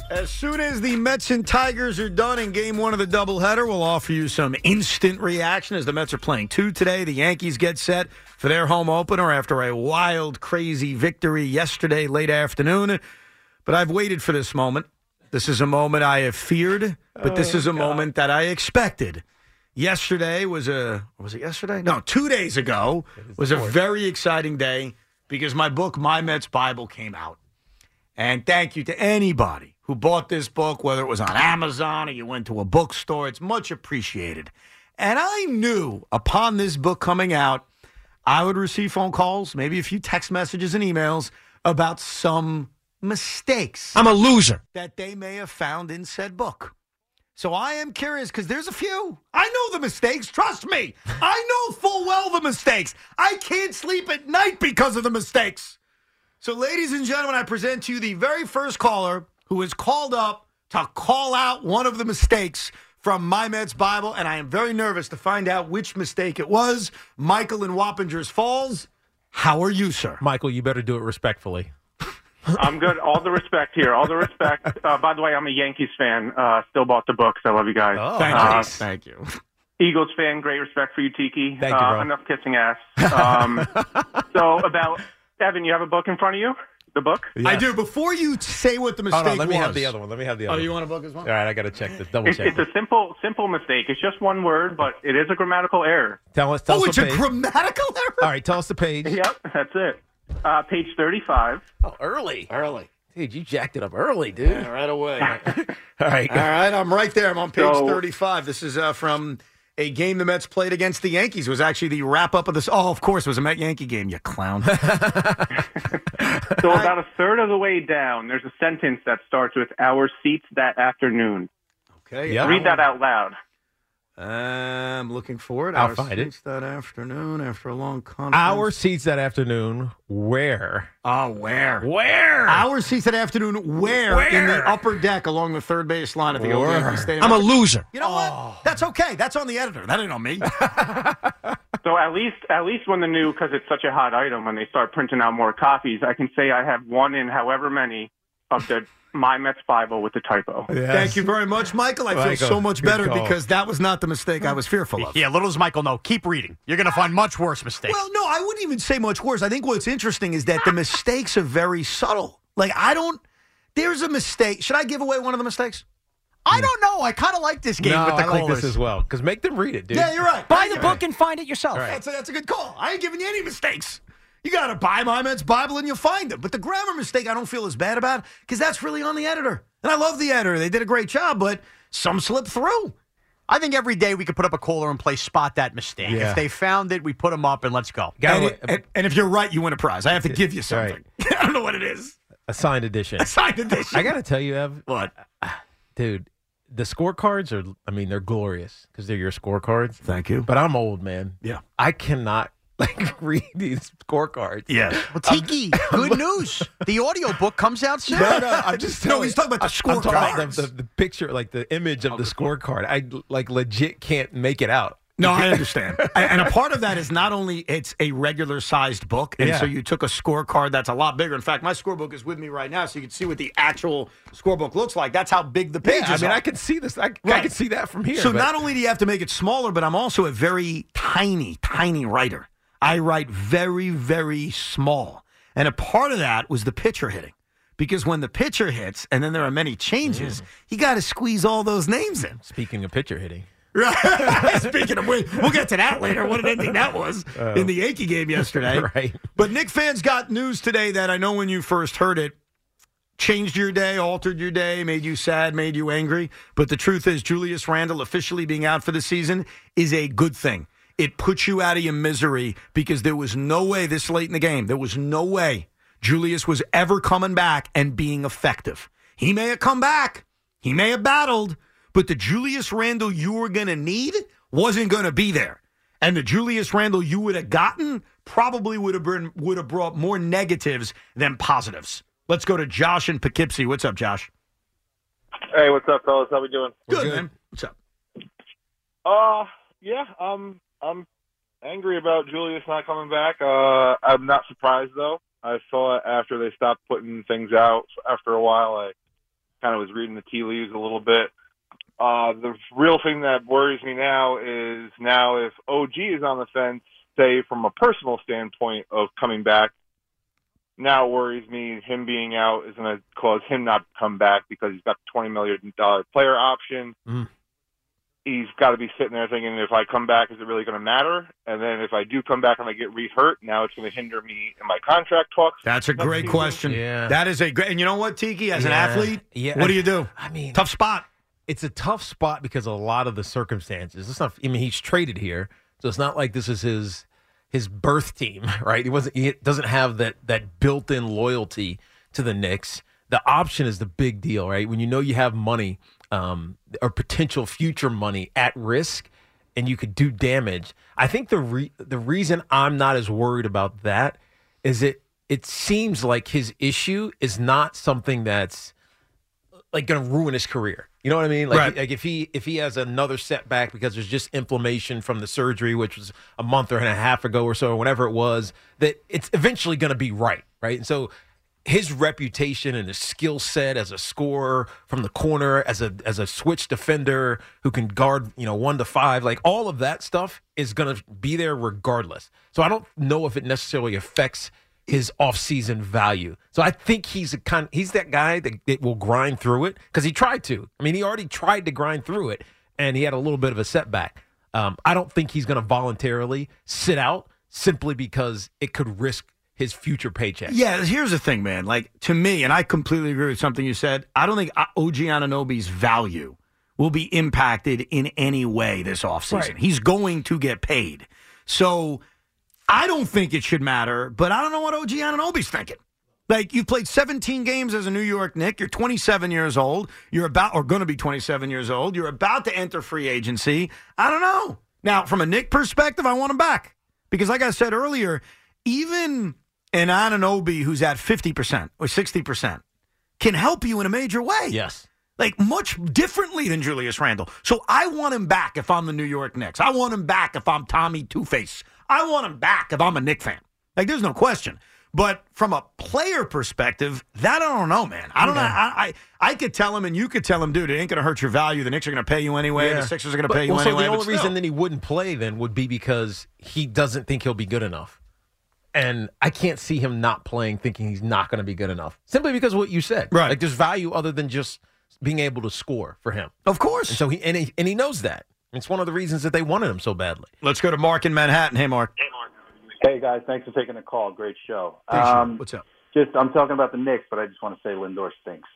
As soon as the Mets and Tigers are done in game one of the doubleheader, we'll offer you some instant reaction as the Mets are playing 2 today. The Yankees get set for their home opener after a wild, crazy victory yesterday late afternoon. But I've waited for this moment. This is a moment I have feared, but this is a moment that I expected. Yesterday was it yesterday? No, 2 days ago was a very exciting day because my book, My Mets Bible, came out. And thank you to anybody who bought this book, whether it was on Amazon or you went to a bookstore. It's much appreciated. And I knew upon this book coming out, I would receive phone calls, maybe a few text messages and emails about some mistakes. I'm a loser. That they may have found in said book. So I am curious because there's a few. I know the mistakes. Trust me. I know full well the mistakes. I can't sleep at night because of the mistakes. So, ladies and gentlemen, I present to you the very first caller who is called up to call out one of the mistakes from My Mets Bible, and I am very nervous to find out which mistake it was. Michael in Wappingers Falls, how are you, sir? Michael, you better do it respectfully. I'm good. All the respect here. All the respect. By the way, I'm a Yankees fan. Still bought the book, so I love you guys. Oh, Thank you. Eagles fan. Great respect for you, Tiki. Thank you, bro. Enough kissing ass. So about Evan, you have a book in front of you? The book? Yes. I do. Before you say what the mistake was. Let me have the other one. Oh, you want a book as well? All right, I got to check this. Double check. It's a simple mistake. It's just one word, but it is a grammatical error. Tell us It's the a page. grammatical error? All right, tell us the page. Yep, that's it. Page 35. Oh, early. Early. Dude, you jacked it up early, dude. Yeah, right away. All right. All right, I'm right there. I'm on page So- 35. This is from a game the Mets played against the Yankees. It was actually the wrap-up of this. Oh, of course, it was a Met-Yankee game, you clown. So about a third of the way down, there's a sentence that starts with "our seats that afternoon." Okay. Yeah. Read that out loud. I'm looking for it. I'll Our find it. seats that afternoon after a long conference. Our seats that afternoon, where? Oh, where? Where? Our seats that afternoon, where? In the upper deck along the third base line at the old Where? Yankee Stadium. I'm a loser. You know what? That's okay. That's on the editor. That ain't on me. So at least when because it's such a hot item, when they start printing out more copies, I can say I have one in however many of the My Mets Bible with the typo. Yes. Thank you very much, Michael. I feel Michael, so much good better call. because that was not the mistake I was fearful of. Yeah, little does Michael know. Keep reading. You're going to find much worse mistakes. Well, no, I wouldn't even say much worse. I think what's interesting is that the mistakes are very subtle. Like, there's a mistake. Should I give away one of the mistakes? I don't know. I kind of like this game No, with the I like callers. this as well. Because make them read it, dude. Yeah, you're right. Buy the book and find it yourself. Right. That's a good call. I ain't giving you any mistakes. You got to buy My Mets Bible and you'll find them. But the grammar mistake I don't feel as bad about because that's really on the editor. And I love the editor. They did a great job, but some slipped through. I think every day we could put up a caller and play Spot That Mistake. Yeah. If they found it, we put them up and let's go. And if you're right, you win a prize. I have to give you something. Right. I don't know what it is. A signed edition. A signed edition. I got to tell you, Ev. What? Dude, the scorecards they're glorious because they're your scorecards. Thank you. But I'm old, man. Yeah. I cannot read these scorecards. Yeah. Well, Tiki, good news. The audio book comes out soon. No, I'm just telling he's talking about the I'm talking about scorecards. the picture, like the image of the scorecard. I legit can't make it out. No, I understand. And a part of that is not only it's a regular-sized book, and so you took a scorecard that's a lot bigger. In fact, my scorebook is with me right now, so you can see what the actual scorebook looks like. That's how big the pages I mean, are. I can see this. I can see that from here. So but not only do you have to make it smaller, but I'm also a very tiny, tiny writer. I write very, very small. And a part of that was the pitcher hitting. Because when the pitcher hits, and then there are many changes, you got to squeeze all those names in. Speaking of pitcher hitting. Right. Speaking of which, we'll get to that later. What an ending that was in the Yankee game yesterday. Right. But Knick fans got news today that I know when you first heard it, changed your day, altered your day, made you sad, made you angry. But the truth is, Julius Randle officially being out for the season is a good thing. It puts you out of your misery because there was no way this late in the game, there was no way Julius was ever coming back and being effective. He may have come back. He may have battled. But the Julius Randle you were going to need wasn't going to be there. And the Julius Randle you would have gotten probably would have brought more negatives than positives. Let's go to Josh in Poughkeepsie. What's up, Josh? Hey, what's up, fellas? How we doing? Good, man. What's up? Yeah, I'm angry about Julius not coming back. I'm not surprised though. I saw it after they stopped putting things out. After a while, kind of was reading the tea leaves a little bit. The real thing that worries me now is if OG is on the fence, say from a personal standpoint of coming back, now it worries me him being out is going to cause him not to come back because he's got the $20 million player option. He's got to be sitting there thinking, if I come back, is it really going to matter? And then if I do come back and I get re-hurt, now it's going to hinder me in my contract talks. That's a great question. Yeah. That is a great. And you know what, Tiki, as an Yeah. athlete, Yeah. what do you do? I mean, Tough spot. it's a tough spot because of a lot of the circumstances. It's not. I mean, he's traded here, so it's not like this is his birth team, right? He doesn't have that built-in loyalty to the Knicks. The option is the big deal, right? When you know you have money or potential future money at risk, and you could do damage. I think the reason I'm not as worried about that is it seems like his issue is not something that's like going to ruin his career. You know what I mean? Like, Right. like if he has another setback because there's just inflammation from the surgery, which was a month or and a half ago or so, or whenever it was, that it's eventually going to be right? And so his reputation and his skill set as a scorer from the corner, as a switch defender who can guard 1 to 5, like all of that stuff is going to be there regardless. So I don't know if it necessarily affects his offseason value. So I think he's that guy that will grind through it because he tried to. I mean, he already tried to grind through it, and he had a little bit of a setback. I don't think he's going to voluntarily sit out simply because it could risk his future paycheck. Yeah, here's the thing, man. Like, to me, and I completely agree with something you said, I don't think OG Anunoby's value will be impacted in any way this offseason. Right. He's going to get paid. So I don't think it should matter, but I don't know what OG Anunoby's thinking. Like, you've played 17 games as a New York Knick. You're 27 years old. You're going to be 27 years old. You're about to enter free agency. I don't know. Now, from a Knick perspective, I want him back. Because like I said earlier, even an Anunoby who's at 50% or 60% can help you in a major way. Yes. Like, much differently than Julius Randle. So I want him back if I'm the New York Knicks. I want him back if I'm Tommy Two-Face. I want him back if I'm a Knick fan. Like, there's no question. But from a player perspective, that I don't know, man. I don't know. I could tell him and you could tell him, dude, it ain't going to hurt your value. The Knicks are going to pay you anyway. Yeah. The Sixers are going to pay you so anyway. the only but reason still. that he wouldn't play then would be because he doesn't think he'll be good enough. And I can't see him not playing thinking he's not going to be good enough. Simply because of what you said. Right. Like, there's value other than just being able to score for him. Of course. And so he knows that. It's one of the reasons that they wanted him so badly. Let's go to Mark in Manhattan. Hey, Mark. Hey, guys. Thanks for taking the call. Great show. What's up? I'm talking about the Knicks, but I just want to say Lindor stinks.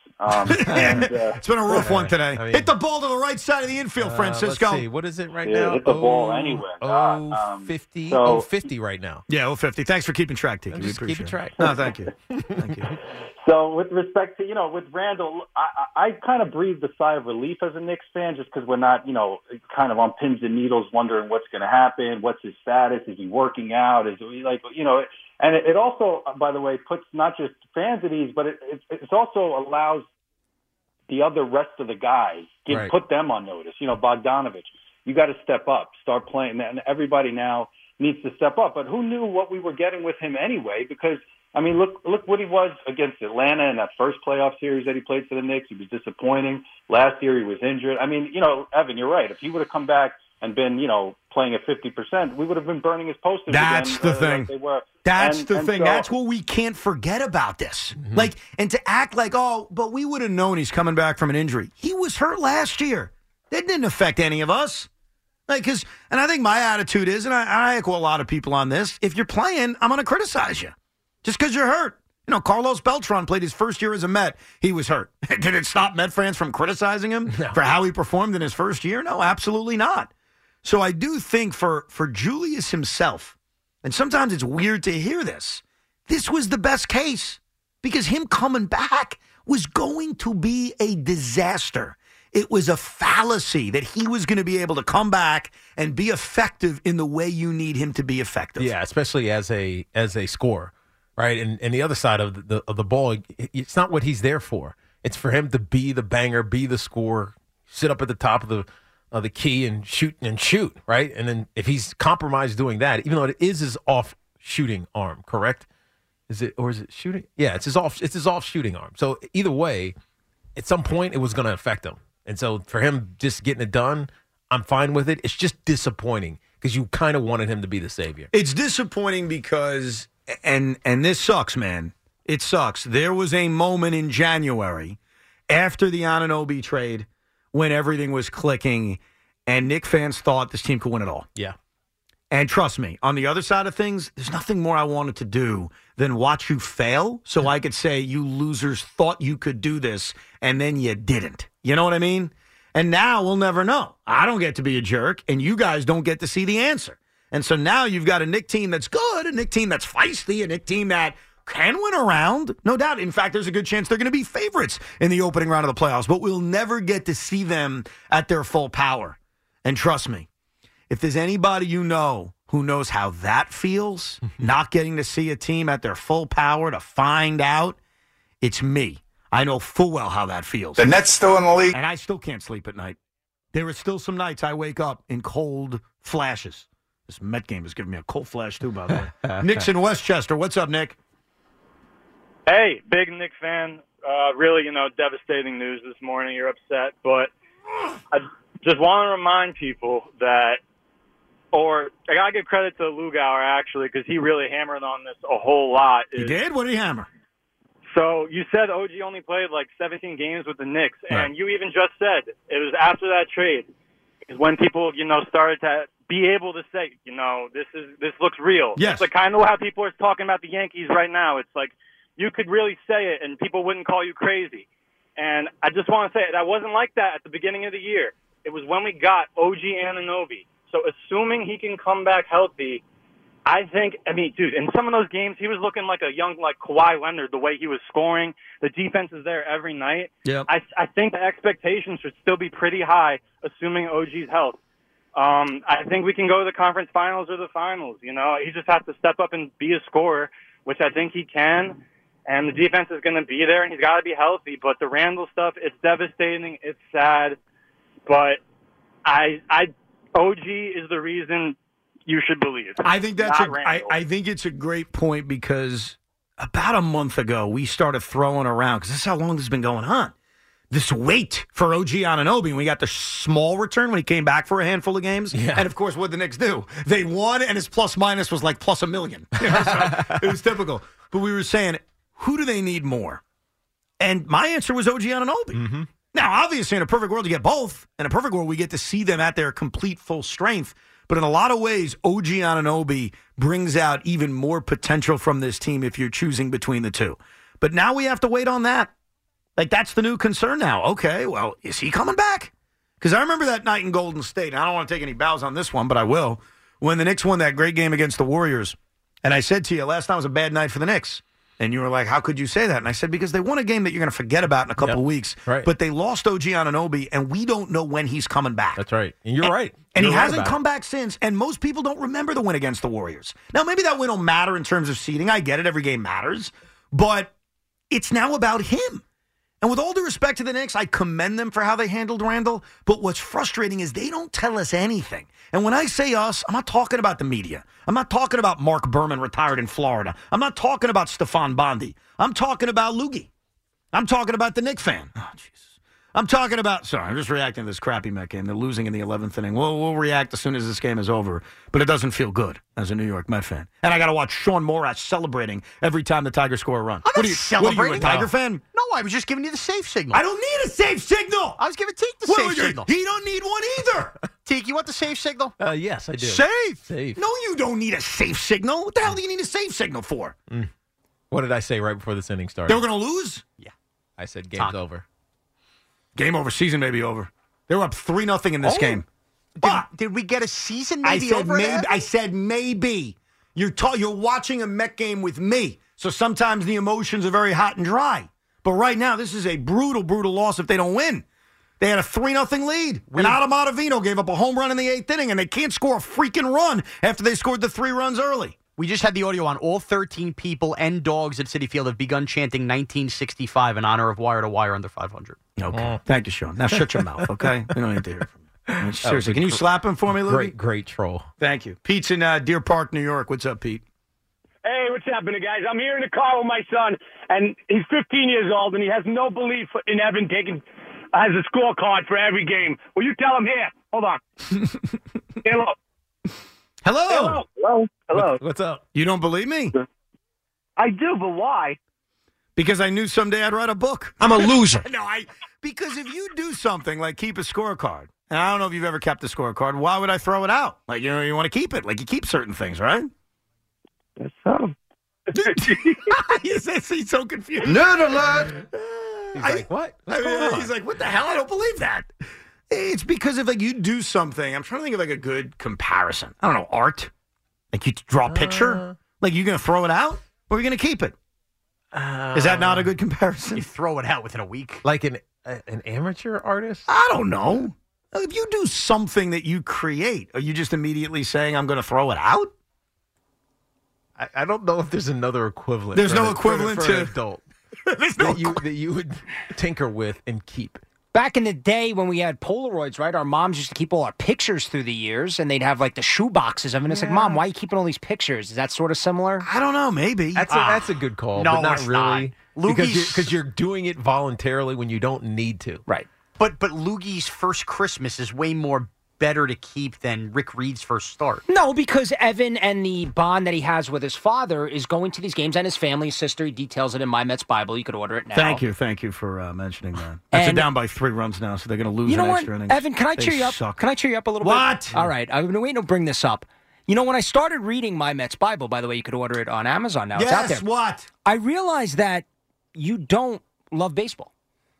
It's been a rough one today. I mean- Hit the ball to the right side of the infield, Francisco. Let's see. What is it right Yeah, now? hit the ball anywhere. God, 50. so- 50 right now. Yeah, 50. Thanks for keeping track, Tiki. I'm We just appreciate keeping track. it. No, thank you. Thank you. So with respect to, with Randall, I kind of breathed a sigh of relief as a Knicks fan just because we're not, kind of on pins and needles wondering what's going to happen. What's his status? Is he working out? Is he and it also, by the way, puts not just fans at ease, but it also allows the other rest of the guys, Right. put them on notice. Bogdanovich, you got to step up, start playing. And everybody now needs to step up. But who knew what we were getting with him anyway? Because, I mean, look what he was against Atlanta in that first playoff series that he played for the Knicks. He was disappointing. Last year he was injured. I mean, Evan, you're right. If he would have come back and been, playing at 50%, we would have been burning his posters That's again. the thing. Like they were. That's And- the and thing. so- That's what we can't forget about this. Like, and to act like, but we would have known he's coming back from an injury. He was hurt last year. That didn't affect any of us. Like, and I think my attitude is, and I echo a lot of people on this, if you're playing, I'm going to criticize you just because you're hurt. Carlos Beltran played his first year as a Met. He was hurt. Did it stop Met fans from criticizing him for how he performed in his first year? No, absolutely not. So I do think for Julius himself, and sometimes it's weird to hear this was the best case because him coming back was going to be a disaster. It was a fallacy that he was going to be able to come back and be effective in the way you need him to be effective. Yeah, especially as a scorer, right? And the other side of the ball, it's not what he's there for. It's for him to be the banger, be the scorer, sit up at the top of the key and shoot, right? And then if he's compromised doing that, even though it is his off shooting arm, correct? Is it shooting? Yeah, it's his off shooting arm. So either way, at some point it was going to affect him. And so for him just getting it done, I'm fine with it. It's just disappointing because you kind of wanted him to be the savior. It's disappointing because, and this sucks, man. It sucks. There was a moment in January after the Anunoby trade when everything was clicking and Knicks fans thought this team could win it all. Yeah. And trust me, on the other side of things, there's nothing more I wanted to do than watch you fail so I could say you losers thought you could do this and then you didn't. You know what I mean? And now we'll never know. I don't get to be a jerk, and you guys don't get to see the answer. And so now you've got a Knicks team that's good, a Knicks team that's feisty, a Knicks team that can win a round, no doubt. In fact, there's a good chance they're going to be favorites in the opening round of the playoffs, but we'll never get to see them at their full power. And trust me, if there's anybody you know who knows how that feels, not getting to see a team at their full power to find out, it's me. I know full well how that feels. The Nets still in the league. And I still can't sleep at night. There are still some nights I wake up in cold flashes. This Met game is giving me a cold flash, too, by the way. Nick's in Westchester. What's up, Nick? Hey, big Knicks fan. Really, devastating news this morning. You're upset. But I just want to remind people that, or I got to give credit to Lugauer, actually, because he really hammered on this a whole lot. He did? What did he hammer? So you said OG only played like 17 games with the Knicks, and Right. you even just said it was after that trade is when people, started to be able to say, this looks real. Yes. It's like kind of how people are talking about the Yankees right now. It's like you could really say it, and people wouldn't call you crazy. And I just want to say that wasn't like that at the beginning of the year. It was when we got OG Anunoby. So assuming he can come back healthy, dude, in some of those games, he was looking like a young, Kawhi Leonard, the way he was scoring. The defense is there every night. Yep. I think the expectations should still be pretty high, assuming OG's health. I think we can go to the conference finals or the finals. He just has to step up and be a scorer, which I think he can. And the defense is going to be there, and he's got to be healthy. But the Randall stuff, it's devastating. It's sad. But OG is the reason you should believe. I think I think it's a great point because about a month ago we started throwing around, because this is how long this has been going on, this wait for OG Anunoby, and we got the small return when he came back for a handful of games. Yeah. And of course, what did the Knicks do? They won, and his plus minus was like plus $1 million. So it was typical. But we were saying, who do they need more? And my answer was OG Anunoby. Mm-hmm. Now, obviously, in a perfect world, you get both. In a perfect world, we get to see them at their complete full strength. But in a lot of ways, OG Anunoby brings out even more potential from this team if you're choosing between the two. But now we have to wait on that. That's the new concern now. Okay, well, is he coming back? Because I remember that night in Golden State. I don't want to take any bows on this one, but I will. When the Knicks won that great game against the Warriors. And I said to you, last night was a bad night for the Knicks. And you were like, how could you say that? And I said, because they won a game that you're going to forget about in a couple of weeks. Right. But they lost OG Anunoby, and we don't know when he's coming back. That's right. And you're right. And You're he right hasn't about come back since. And most people don't remember the win against the Warriors. Now, maybe that win will matter in terms of seeding. I get it. Every game matters. But it's now about him. And with all due respect to the Knicks, I commend them for how they handled Randall. But what's frustrating is they don't tell us anything. And when I say us, I'm not talking about the media. I'm not talking about Mark Berman retired in Florida. I'm not talking about Stephon Bondi. I'm talking about Loogie. I'm talking about the Knicks fan. Oh, Jesus. I'm talking about, sorry, I'm just reacting to this crappy Met game. They're losing in the 11th inning. We'll react as soon as this game is over. But it doesn't feel good as a New York Met fan. And I got to watch Sean Morash celebrating every time the Tigers score a run. I'm not celebrating. What are you, a Tiger fan? No, I was just giving you the safe signal. I don't need a safe signal. I was giving Teak the safe signal. He don't need one either. Teak, you want the safe signal? Yes, I do. Safe. No, you don't need a safe signal. What the hell do you need a safe signal for? What did I say right before this inning started? They were going to lose? Yeah. I said game's over. Game over. Season may be over. They were up 3-0 in this game. Did we get a season I maybe said over? maybe. I said maybe. You're watching a Met game with me, so sometimes the emotions are very hot and dry. But right now, this is a brutal, brutal loss if they don't win. They had a 3-0 lead. And Adam Ottavino gave up a home run in the 8th inning, and they can't score a freaking run after they scored the 3 runs early. We just had the audio on. All 13 people and dogs at Citi Field have begun chanting 1965 in honor of Wire to Wire under 500. Okay. Thank you, Sean. Now shut your mouth, okay? We don't need to hear from you. I mean, seriously, can you slap him for me, Louie? Great troll. Thank you. Pete's in Deer Park, New York. What's up, Pete? Hey, what's happening, guys? I'm here in the car with my son, and he's 15 years old, and he has no belief in Evan taking as a scorecard for every game. Will you tell him here? Hold on. Hello. Hello. Hello. What's up? You don't believe me? I do, but why? Because I knew someday I'd write a book. I'm a loser. Because if you do something like keep a scorecard, and I don't know if you've ever kept a scorecard, why would I throw it out? Like, you want to keep it. Like, you keep certain things, right? Yes, so. He's so confused. Nerd alert. He's like, what? What's going on? He's like, what the hell? I don't believe that. It's because if, like, you do something, I'm trying to think of, like, a good comparison. I don't know, art? Like, you draw a picture? Like, you're going to throw it out? Or are you going to keep it? Is that not a good comparison? You throw it out within a week. Like an amateur artist? I don't know. If you do something that you create, are you just immediately saying, I'm going to throw it out? I don't know if there's another equivalent. There's for no an- equivalent for an to- adult There's no that you would tinker with and keep. Back in the day when we had Polaroids, right? Our moms used to keep all our pictures through the years, and they'd have like the shoe boxes of them. And it's like, Mom, why are you keeping all these pictures? Is that sort of similar? I don't know, maybe. That's a good call, No, but not it's really. not. Because you're doing it voluntarily when you don't need to. Right. But Loogie's first Christmas is way more better to keep than Rick Reed's first start. No, because Evan and the bond that he has with his father is going to these games, and his family, his sister, he details it in My Mets Bible. You could order it now. Thank you for mentioning that. That's And- down by 3 runs now, so they're going to lose You know an what, extra innings. Evan? Can I They cheer you up? suck. Can I cheer you up a little What? bit? All right, I've been waiting to bring this up. You know, when I started reading My Mets Bible, by the way, you could order it on Amazon now. It's out there. Yes, what? I realized that you don't love baseball.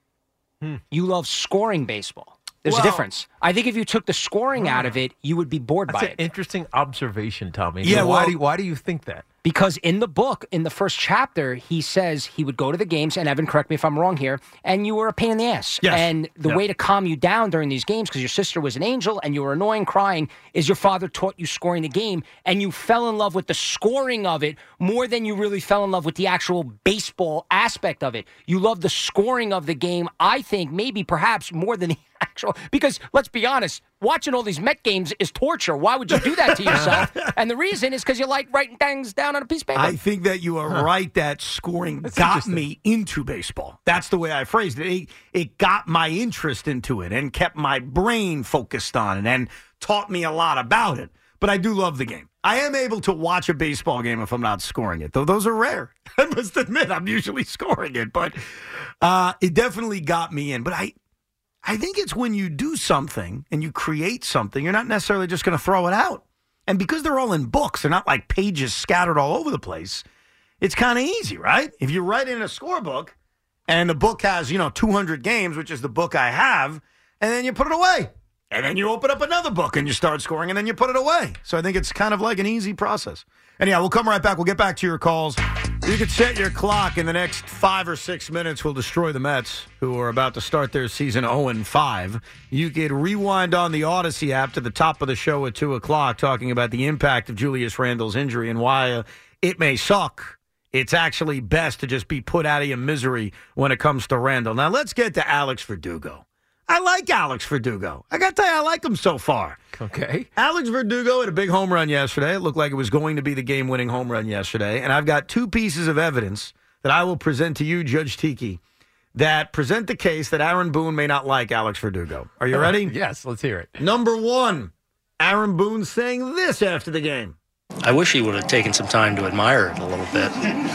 You love scoring baseball. There's a Well- difference. I think if you took the scoring out of it, you would be bored That's by an it. interesting observation, Tommy. Yeah, why well- do you think that? Because in the book, in the first chapter, he says he would go to the games, and Evan, correct me if I'm wrong here, and you were a pain in the ass. Yes. And the way to calm you down during these games, because your sister was an angel and you were annoying crying, is your father taught you scoring the game, and you fell in love with the scoring of it more than you really fell in love with the actual baseball aspect of it. You love the scoring of the game, I think, maybe perhaps more than the actual, because let's be honest, watching all these Met games is torture. Why would you do that to yourself? And the reason is because you like writing things down on a piece of paper. I think that you are right that scoring got interesting. me into baseball. That's the way I phrased it. It got my interest into it and kept my brain focused on it and taught me a lot about it. But I do love the game. I am able to watch a baseball game if I'm not scoring it, though those are rare. I must admit, I'm usually scoring it. But it definitely got me in. But I think it's when you do something and you create something, you're not necessarily just going to throw it out. And because they're all in books, they're not like pages scattered all over the place, it's kind of easy, right? If you write in a scorebook and the book has, 200 games, which is the book I have, and then you put it away. And then you open up another book and you start scoring, and then you put it away. So I think it's kind of like an easy process. Anyhow, we'll come right back. We'll get back to your calls. You could set your clock in the next 5 or 6 minutes. We'll destroy the Mets, who are about to start their season 0-5. You could rewind on the Odyssey app to the top of the show at 2 o'clock, talking about the impact of Julius Randle's injury and why it may suck. It's actually best to just be put out of your misery when it comes to Randle. Now, let's get to Alex Verdugo. I like Alex Verdugo. I got to tell you, I like him so far. Okay. Alex Verdugo had a big home run yesterday. It looked like it was going to be the game-winning home run yesterday. And I've got 2 pieces of evidence that I will present to you, Judge Tiki, that present the case that Aaron Boone may not like Alex Verdugo. Are you ready? Yes, let's hear it. Number 1, Aaron Boone saying this after the game. I wish he would have taken some time to admire it a little bit.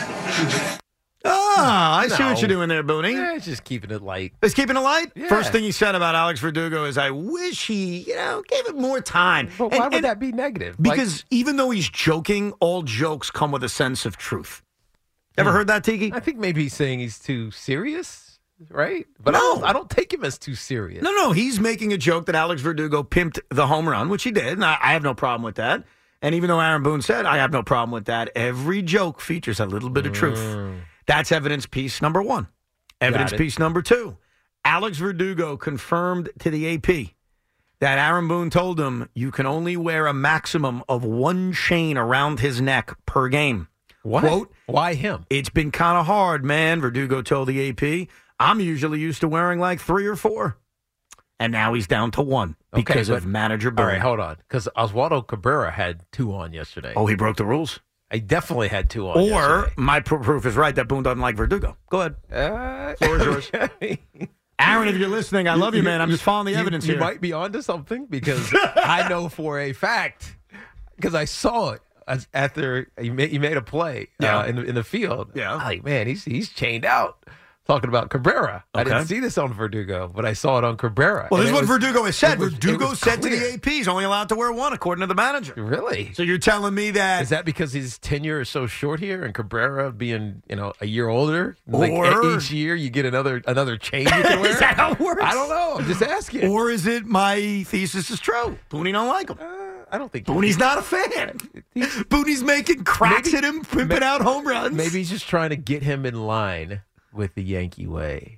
I see what No. you're doing there, Booney. Yeah, it's just keeping it light. He's keeping it light? Yeah. First thing he said about Alex Verdugo is, I wish he, gave it more time. But why would that be negative? Because even though he's joking, all jokes come with a sense of truth. Ever heard that, Tiki? I think maybe he's saying he's too serious, right? But No. I don't take him as too serious. No, he's making a joke that Alex Verdugo pimped the home run, which he did, and I have no problem with that. And even though Aaron Boone said, I have no problem with that, every joke features a little bit of truth. That's evidence piece number 1. Evidence Got it. piece number 2. Alex Verdugo confirmed to the AP that Aaron Boone told him you can only wear a maximum of 1 chain around his neck per game. What? Quote, Why him? it's been kind of hard, man, Verdugo told the AP. I'm usually used to wearing like 3 or 4. And now he's down to 1 because Okay, of manager All Boone. right, hold on. Because Oswaldo Cabrera had 2 on yesterday. Oh, he broke the rules? I definitely had 2 on. Or yesterday. my proof is right that Boone doesn't like Verdugo. Go ahead. Floor is yours. Aaron, if you're listening, I love you, man. I'm just following the evidence you here. might be onto something because I know for a fact, because I saw it after he made a play in the field. Yeah. I'm like, man, he's chained out. Talking about Cabrera. I didn't see this on Verdugo, but I saw it on Cabrera. Well, this is what Verdugo has said. it was Verdugo said to clear. the AP he's only allowed to wear one, according to the manager. Really? So you're telling me that... Is that because his tenure is so short here, and Cabrera being a year older? Or each year you get another chain you can wear. Is that how it works? I don't know. I'm just asking. Or is it my thesis is true? Booney don't like him. I don't think Booney's not a fan. Booney's making cracks at him, pimping out home runs. Maybe he's just trying to get him in line with the Yankee way.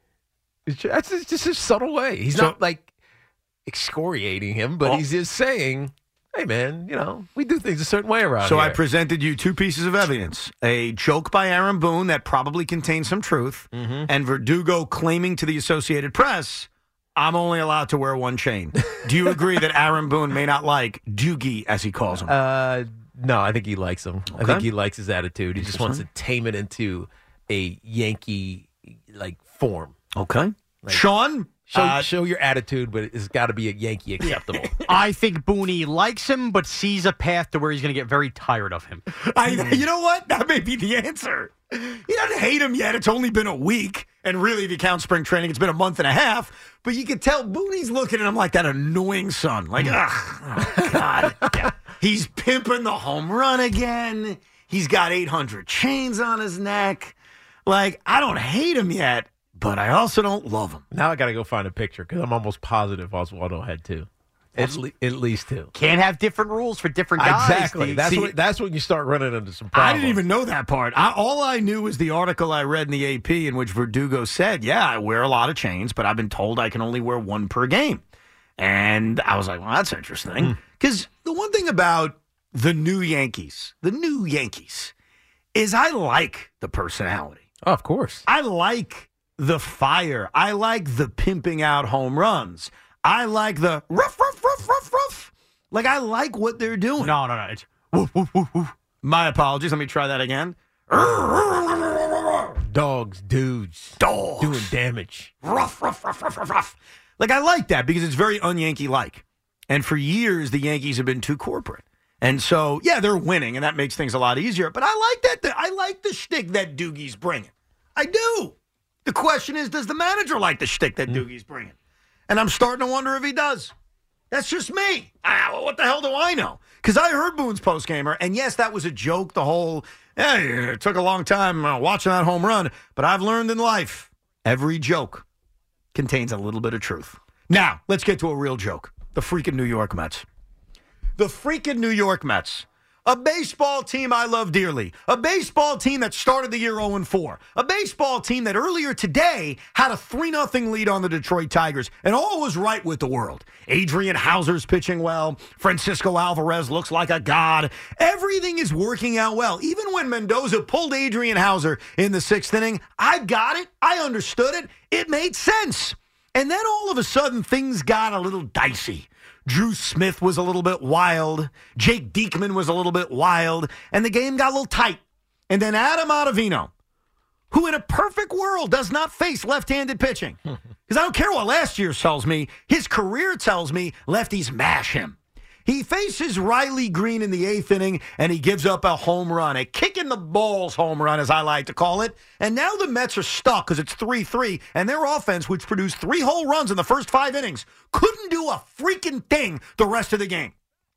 That's just a subtle way. He's not like excoriating him, but he's just saying, hey, man, we do things a certain way around here. So I presented you 2 pieces of evidence. A joke by Aaron Boone that probably contains some truth, and Verdugo claiming to the Associated Press, I'm only allowed to wear one chain. Do you agree that Aaron Boone may not like Doogie, as he calls him? No, I think he likes him. Okay. I think he likes his attitude. He just wants to tame it into a Yankee form. Okay. Sean? Show your attitude, but it's got to be a Yankee acceptable. I think Booney likes him, but sees a path to where he's going to get very tired of him. You know what? That may be the answer. He doesn't hate him yet. It's only been a week. And really, if you count spring training, it's been a month and a half. But you can tell Booney's looking at him like that annoying son. Like, oh, God. Yeah. He's pimping the home run again. He's got 800 chains on his neck. Like, I don't hate him yet, but I also don't love him. Now I got to go find a picture because I'm almost positive Oswaldo had 2. At least 2. Can't have different rules for different guys. Exactly. That's when you start running into some problems. I didn't even know that part. All I knew was the article I read in the AP in which Verdugo said, yeah, I wear a lot of chains, but I've been told I can only wear one per game. And I was like, well, that's interesting. Because the one thing about the new Yankees, is I like the personality. Oh, of course. I like the fire. I like the pimping out home runs. I like the rough, rough, rough, rough, rough. Like, I like what they're doing. No. It's woof, woof, woof, woof. My apologies. Let me try that again. Dogs, dudes. Dogs. Doing damage. Rough, rough, rough, rough, rough, rough. Like, I like that because it's very un-Yankee-like. And for years, the Yankees have been too corporate. And so, yeah, they're winning, and that makes things a lot easier. But I like that. I like the shtick that Doogie's bringing. I do. The question is, does the manager like the shtick that Doogie's bringing? And I'm starting to wonder if he does. That's just me. What the hell do I know? Because I heard Boone's postgamer, and yes, that was a joke, the whole, hey, it took a long time watching that home run. But I've learned in life, every joke contains a little bit of truth. Now, let's get to a real joke. The freaking New York Mets. The freaking New York Mets. A baseball team I love dearly. A baseball team that started the year 0-4. A baseball team that earlier today had a 3-0 lead on the Detroit Tigers. And all was right with the world. Adrian Hauser's pitching well. Francisco Alvarez looks like a god. Everything is working out well. Even when Mendoza pulled Adrian Hauser in the 6th inning, I got it. I understood it. It made sense. And then all of a sudden, things got a little dicey. Drew Smith was a little bit wild. Jake Diekman was a little bit wild. And the game got a little tight. And then Adam Ottavino, who in a perfect world does not face left-handed pitching. Because I don't care what last year tells me. His career tells me lefties mash him. He faces Riley Green in the 8th inning, and he gives up a home run, a kick-in-the-balls home run, as I like to call it. And now the Mets are stuck because it's 3-3, and their offense, which produced 3 whole runs in the first 5 innings, couldn't do a freaking thing the rest of the game.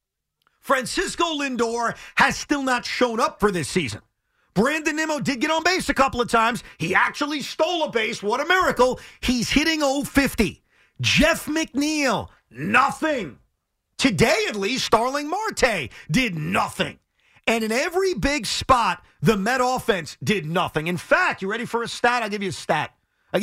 Francisco Lindor has still not shown up for this season. Brandon Nimmo did get on base a couple of times. He actually stole a base. What a miracle. He's hitting .050. Jeff McNeil, nothing. Today, at least, Starling Marte did nothing. And in every big spot, the Met offense did nothing. In fact, you ready for a stat? I'll give you a stat.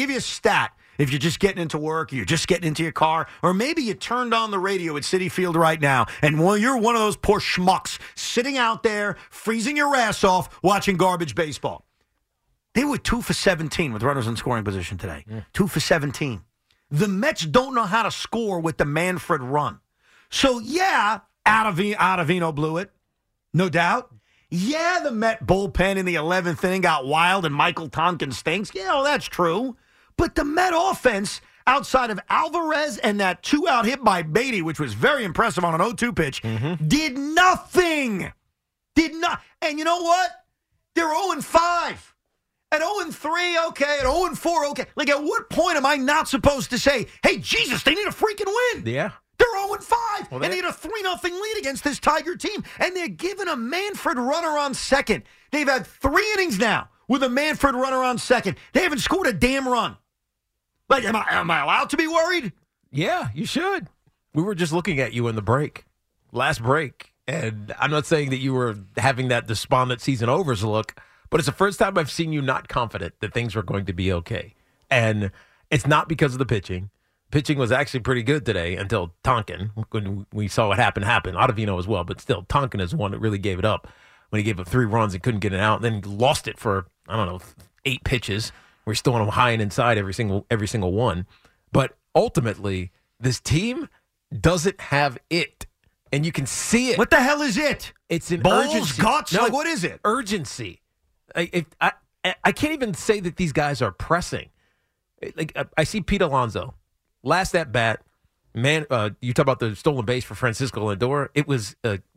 If you're just getting into work, you're just getting into your car, or maybe you turned on the radio at Citi Field right now, and you're one of those poor schmucks sitting out there, freezing your ass off, watching garbage baseball. They were 2 for 17 with runners in scoring position today. 2 for 17. The Mets don't know how to score with the Manfred run. So, yeah, Ottavino blew it, no doubt. Yeah, the Met bullpen in the 11th inning got wild and Michael Tonkin stinks. Yeah, well, that's true. But the Met offense, outside of Alvarez and that 2-out hit by Beatty, which was very impressive on an 0-2 pitch, did nothing. And you know what? They're 0-5. At 0-3, okay. At 0-4, okay. Like, at what point am I not supposed to say, hey, Jesus, they need a freaking win? Yeah. They're 0-5, and they had a 3-0 lead against this Tiger team, and they're giving a Manfred runner on second. They've had 3 innings now with a Manfred runner on second. They haven't scored a damn run. Like, am I allowed to be worried? Yeah, you should. We were just looking at you in the last break, and I'm not saying that you were having that despondent season overs look, but it's the first time I've seen you not confident that things were going to be okay. And it's not because of the pitching. Pitching was actually pretty good today until Tonkin, when we saw what happened. Ottavino as well, but still, Tonkin is the one that really gave it up when he gave up 3 runs and couldn't get it out. And then he lost it for, 8 pitches. We're still on him high and inside every single one. But ultimately, this team doesn't have it. And you can see it. What the hell is it? It's an balls, urgency. guts? No, like, what is it? Urgency. I can't even say that these guys are pressing. Like, I see Pete Alonso. Last at bat, man, you talk about the stolen base for Francisco Lindor. It was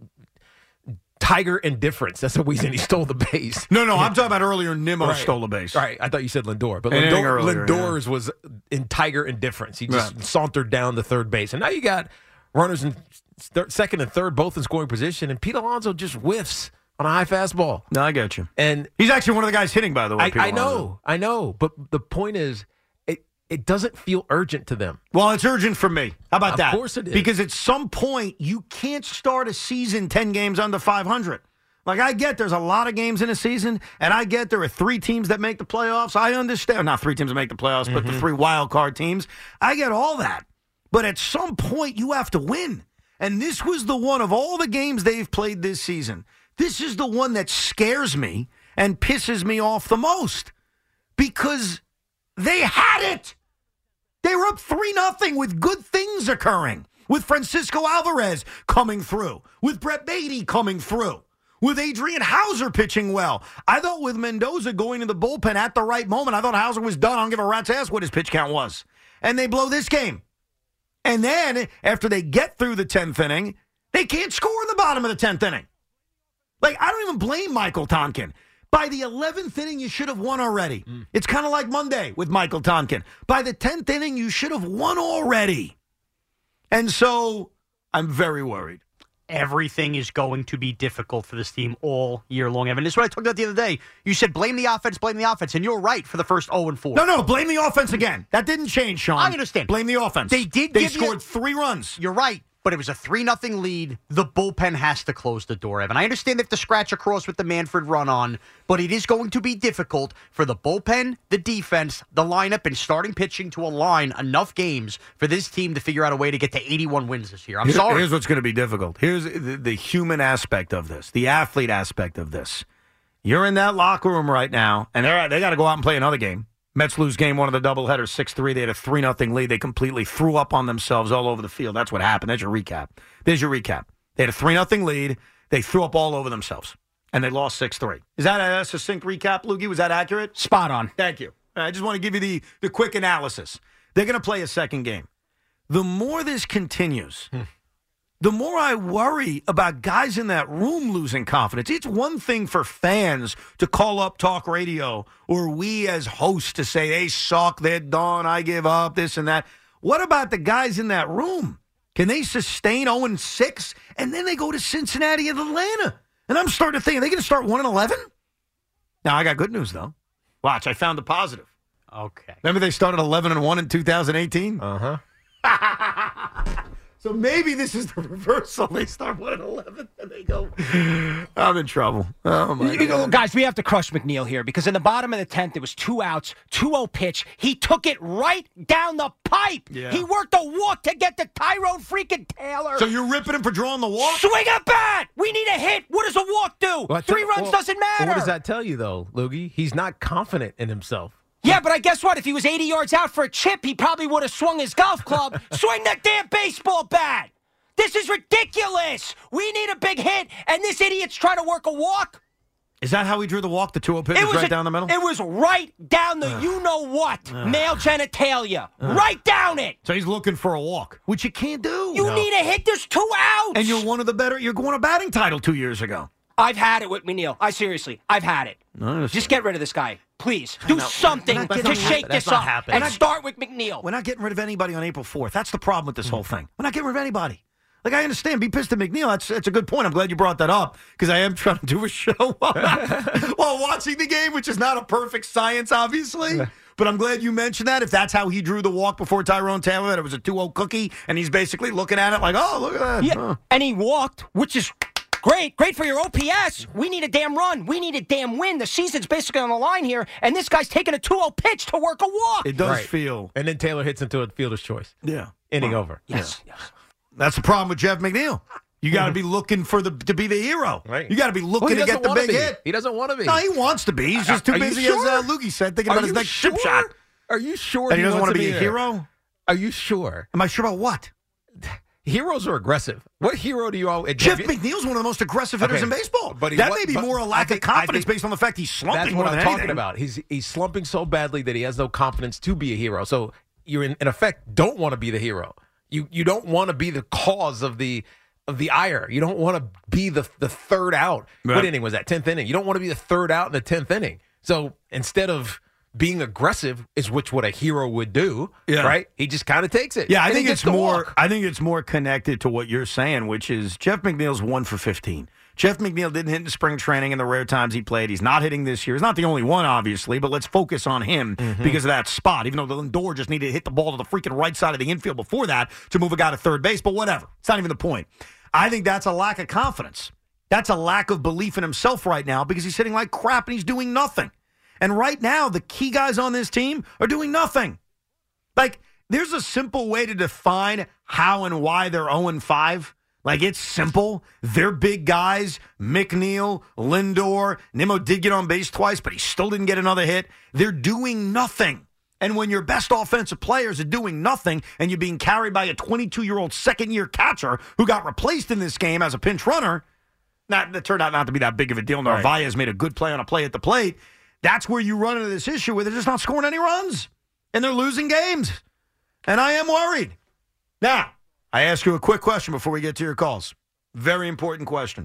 Tiger indifference. That's the reason he stole the base. No, I'm talking about earlier. Nimmo stole the base. Right, I thought you said Lindor, but Lindor's was in Tiger indifference. He just sauntered down the third base, and now you got runners in second and third, both in scoring position, and Pete Alonso just whiffs on a high fastball. No, I get you. And he's actually one of the guys hitting, by the way. I know, but the point is, it doesn't feel urgent to them. Well, it's urgent for me. How about that? Of course it is. Because at some point, you can't start a season 10 games under 500. Like, I get there's a lot of games in a season, and I get there are 3 teams that make the playoffs. I understand. Not 3 teams that make the playoffs, but the 3 wild card teams. I get all that. But at some point, you have to win. And this was the one of all the games they've played this season. This is the one that scares me and pisses me off the most. Because they had it. They were up 3-0 with good things occurring. With Francisco Alvarez coming through. With Brett Beatty coming through. With Adrian Hauser pitching well. I thought with Mendoza going to the bullpen at the right moment, I thought Hauser was done. I don't give a rat's ass what his pitch count was. And they blow this game. And then, after they get through the 10th inning, they can't score in the bottom of the 10th inning. Like, I don't even blame Michael Tonkin. By the 11th inning, you should have won already. It's kind of like Monday with Michael Tonkin. By the 10th inning, you should have won already. And so, I'm very worried. Everything is going to be difficult for this team all year long, Evan. This is what I talked about the other day. You said blame the offense, and you're right for the first 0-4. No, blame the offense again. That didn't change, Sean. I understand. Blame the offense. They scored 3 runs. You're right. But it was a 3-0 lead. The bullpen has to close the door, Evan. I understand they have to scratch across with the Manfred run on, but it is going to be difficult for the bullpen, the defense, the lineup, and starting pitching to align enough games for this team to figure out a way to get to 81 wins this year. I'm sorry. Here's what's going to be difficult. Here's the human aspect of this, the athlete aspect of this. You're in that locker room right now, and they got to go out and play another game. Mets lose game 1 of the doubleheader, 6-3. They had a 3-0 lead. They completely threw up on themselves all over the field. That's what happened. There's your recap. They had a 3-0 lead. They threw up all over themselves, and they lost 6-3. Is that a succinct recap, Loogie? Was that accurate? Spot on. Thank you. I just want to give you the quick analysis. They're going to play a second game. The more this continues, the more I worry about guys in that room losing confidence. It's one thing for fans to call up talk radio or we as hosts to say, they suck, they're done, I give up, this and that. What about the guys in that room? Can they sustain 0-6? And then they go to Cincinnati and Atlanta. And I'm starting to think, are they going to start 1-11? Now, I got good news, though. Watch, I found the positive. Okay. Remember they started 11-1 in 2018? Uh-huh. So maybe this is the reversal. They start 1-11 and they go, I'm in trouble. Oh, my God. Guys, we have to crush McNeil here because in the bottom of the 10th, there was 2 outs, 2-0 pitch. He took it right down the pipe. Yeah. He worked a walk to get to Tyrone freaking Taylor. So you're ripping him for drawing the walk? Swing a bat! We need a hit. What does a walk do? Well, 3 runs doesn't matter. What does that tell you, though, Loogie? He's not confident in himself. Yeah, but I guess what? If he was 80 yards out for a chip, he probably would have swung his golf club. Swing that damn baseball bat. This is ridiculous. We need a big hit, and this idiot's trying to work a walk. Is that how he drew the walk? The 2-0 pitch was right down the middle? It was right down the you-know-what, male genitalia. Right down it. So he's looking for a walk, which you can't do. You need a hit. There's 2 outs. And you're one of the better. You're going a batting title 2 years ago. I've had it with McNeil. I've had it. Just get rid of this guy. Please. Do something to shake this up. And start with McNeil. We're not getting rid of anybody on April 4th. That's the problem with this whole thing. We're not getting rid of anybody. Like, I understand. Be pissed at McNeil. That's a good point. I'm glad you brought that up because I am trying to do a show while watching the game, which is not a perfect science, obviously. But I'm glad you mentioned that. If that's how he drew the walk before Tyrone Taylor, that it was a 2-0 cookie, and he's basically looking at it like, oh, look at that. Yeah, and he walked, which is great for your OPS. We need a damn run. We need a damn win. The season's basically on the line here, and this guy's taking a 2-0 pitch to work a walk. It does feel. And then Taylor hits into a fielder's choice. Yeah. Inning over. Yes. That's the problem with Jeff McNeil. You got to be looking to be the hero. Right. You got to be looking to get the big hit. He doesn't want to be. No, he wants to be. He's just too busy, as Loogie said, thinking about his next chip shot. Are you sure that he doesn't want to be a there? hero? Are you sure? Am I sure about what? Heroes are aggressive. What hero do you all? Jeff McNeil's one of the most aggressive hitters in basebul. But that may be more a lack of confidence based on the fact he's slumping that's more what than I'm anything. talking about. He's slumping so badly that he has no confidence to be a hero. So you're in effect don't want to be the hero. You don't want to be the cause of the ire. You don't want to be the third out. Right. What inning was that? 10th inning. You don't want to be the third out in the 10th inning. So instead of being aggressive, is what a hero would do, right? He just kind of takes it. Yeah, I think it's more. I think it's more connected to what you're saying, which is Jeff McNeil's 1 for 15. Jeff McNeil didn't hit in spring training in the rare times he played. He's not hitting this year. He's not the only one, obviously, but let's focus on him because of that spot. Even though Lindor just needed to hit the ball to the freaking right side of the infield before that to move a guy to third base, but whatever. It's not even the point. I think that's a lack of confidence. That's a lack of belief in himself right now because he's hitting like crap and he's doing nothing. And right now, the key guys on this team are doing nothing. Like, there's a simple way to define how and why they're 0-5. Like, it's simple. They're big guys. McNeil, Lindor. Nimmo did get on base twice, but he still didn't get another hit. They're doing nothing. And when your best offensive players are doing nothing and you're being carried by a 22-year-old second-year catcher who got replaced in this game as a pinch runner, that turned out not to be that big of a deal. Narvaez made a good play on a play at the plate. That's where you run into this issue where they're just not scoring any runs. And they're losing games. And I am worried. Now, I ask you a quick question before we get to your calls. Very important question.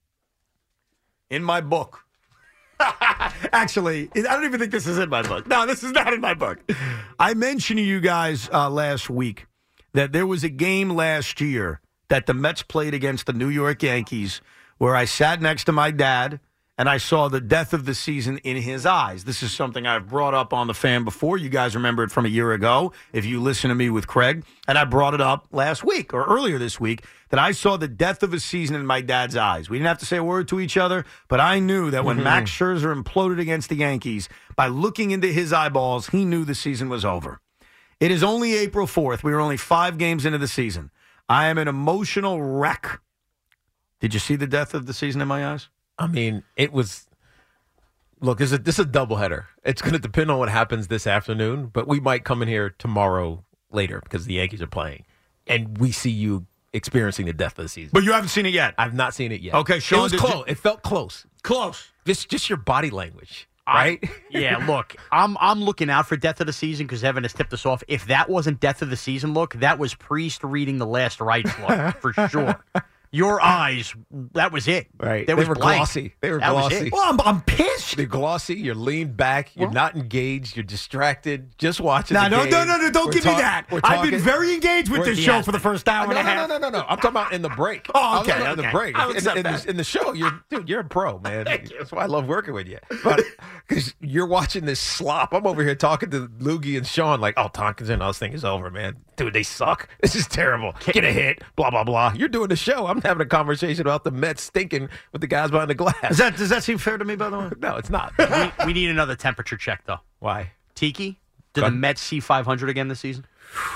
In my book. Actually, I don't even think this is in my book. No, this is not in my book. I mentioned to you guys last week that there was a game last year that the Mets played against the New York Yankees where I sat next to my dad and I saw the death of the season in his eyes. This is something I've brought up on the fan before. You guys remember it from a year ago, if you listen to me with Craig. And I brought it up last week or earlier this week that I saw the death of a season in my dad's eyes. We didn't have to say a word to each other, but I knew that when Max Scherzer imploded against the Yankees, by looking into his eyeballs, he knew the season was over. It is only April 4th. We were only 5 games into the season. I am an emotional wreck. Did you see the death of the season in my eyes? I mean, it was. Look, this is a doubleheader. It's going to depend on what happens this afternoon, but we might come in here tomorrow later because the Yankees are playing, and we see you experiencing the death of the season. But you haven't seen it yet. I've not seen it yet. Okay, Sean, it was close. It felt close. Close. Just your body language, right? Yeah. Look, I'm looking out for death of the season because Evan has tipped us off. If that wasn't death of the season, look, that was Priest reading the last rites look for sure. Your eyes, that was it. Right. They were blank. glossy. They were That was glossy. it. Well, I'm pissed. They're glossy. You're leaned back. You're not engaged. You're distracted. Just watching No, the game. no, don't give me that. I've been talking- very engaged with this show for the first hour and a half. No. I'm talking about in the break. Oh, okay, In the okay. break. I'll accept that. In the show, you're a pro, man. That's why I love working with you. But because you're watching this slop. I'm over here talking to Loogie and Sean like, oh, Tompkins and this thing is over, man. Dude, they suck. This is terrible. Get a hit. Blah, blah, blah. You're doing the show. I'm having a conversation about the Mets stinking with the guys behind the glass. Does that seem fair to me, by the way? No, it's not. We need another temperature check, though. Why? Tiki, did the Mets see 500 again this season?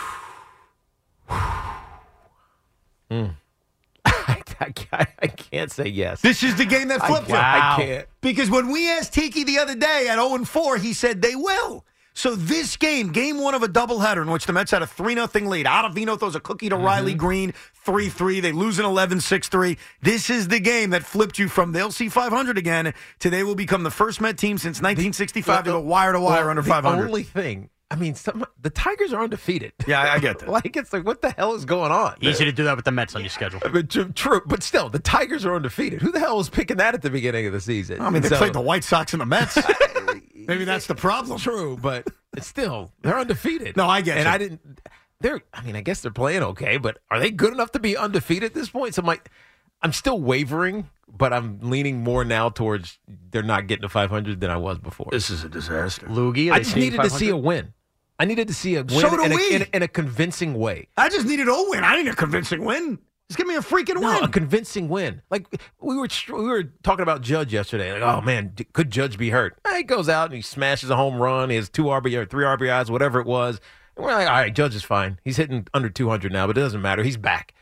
I can't say yes. This is the game that flipped him. I can't. Because when we asked Tiki the other day at 0-4, he said they will. So this game one of a doubleheader in which the Mets had a 3-0 lead. Ottavino throws a cookie to Riley Green, 3-3. They lose an 11-6-3. This is the game that flipped you from they'll see 500 again to they will become the first Met team since 1965 to go wire-to-wire under 500. The only thing, I mean, the Tigers are undefeated. Yeah, I get that. It's like, what the hell is going on? Easy to do that with the Mets on your schedule. True, but still, the Tigers are undefeated. Who the hell was picking that at the beginning of the season? I mean, they played the White Sox and the Mets. Maybe that's the problem. True, but it's still, they're undefeated. No, I get it. And I guess they're playing okay, but are they good enough to be undefeated at this point? So I'm still wavering, but I'm leaning more now towards they're not getting to 500 than I was before. This is a disaster. Loogie, I just needed to see a win. I needed to see a win So do we. in a convincing way. I just needed a win. I need a convincing win. Just give me a freaking win. A convincing win. Like we were talking about Judge yesterday. Like, oh man, could Judge be hurt? He goes out and he smashes a home run. He has 2 RBI, 3 RBIs, whatever it was. And we're like, all right, Judge is fine. He's hitting under 200 now, but it doesn't matter. He's back.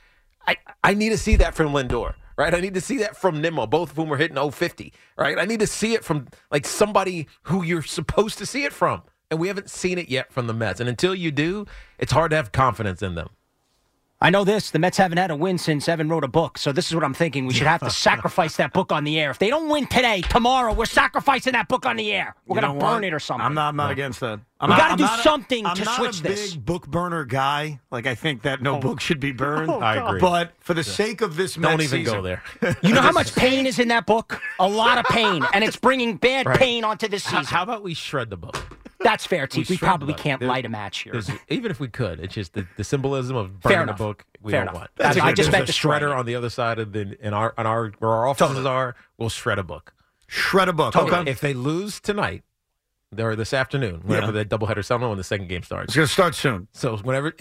I need to see that from Lindor, right? I need to see that from Nimmo, both of whom are hitting 050, right? I need to see it from like somebody who you're supposed to see it from. And we haven't seen it yet from the Mets. And until you do, it's hard to have confidence in them. I know this. The Mets haven't had a win since Evan wrote a book. So this is what I'm thinking. We should have to sacrifice that book on the air. If they don't win today, tomorrow, we're sacrificing that book on the air. We're going to burn it or something. I'm not against that. We got to do something to switch this. I'm not a big book burner guy. Like, I think that no book should be burned. I agree. But for the sake of this Mets don't even season, go there. You know how much pain is in that book? A lot of pain. And it's bringing bad pain onto this season. How about we shred the book? That's fair, T. We probably can't light a match here. Even if we could, it's just the symbolism of burning the book. We don't want. I just meant the shredder on the other side of where our offices are. We'll shred a book. Shred a book. Okay. If they lose tonight, or this afternoon, whenever the doubleheader, I don't know when the second game starts. It's going to start soon. So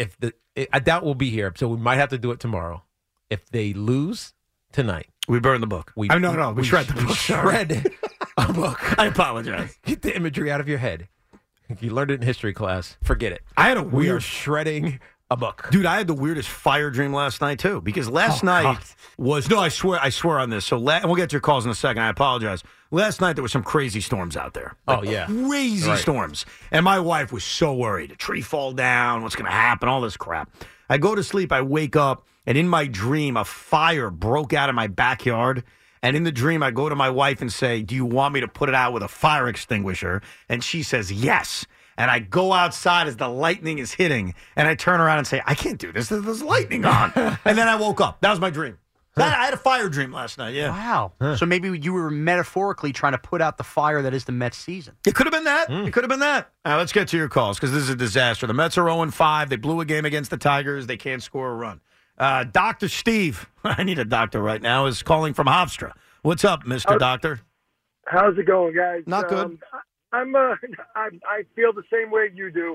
I doubt we'll be here. So we might have to do it tomorrow. If they lose tonight, we burn the book. We shred the book. We shred a book. I apologize. Get the imagery out of your head. If you learned it in history class, forget it. We are shredding a book. Dude, I had the weirdest fire dream last night, too, because last night was, no, I swear on this. So, and we'll get to your calls in a second. I apologize. Last night, there were some crazy storms out there. Crazy storms. And my wife was so worried. A tree fall down, what's going to happen, all this crap. I go to sleep, I wake up, and in my dream, a fire broke out in my backyard. And in the dream, I go to my wife and say, do you want me to put it out with a fire extinguisher? And she says, yes. And I go outside as the lightning is hitting, and I turn around and say, I can't do this. There's lightning on. And then I woke up. That was my dream. I had a fire dream last night, yeah. Wow. So maybe you were metaphorically trying to put out the fire that is the Mets season. It could have been that. It could have been that. All right, let's get to your calls, because this is a disaster. The Mets are 0-5. They blew a game against the Tigers. They can't score a run. Dr. Steve, I need a doctor right now, is calling from Hofstra. What's up, Mr. Doctor? How's it going, guys? Not good. I feel the same way you do.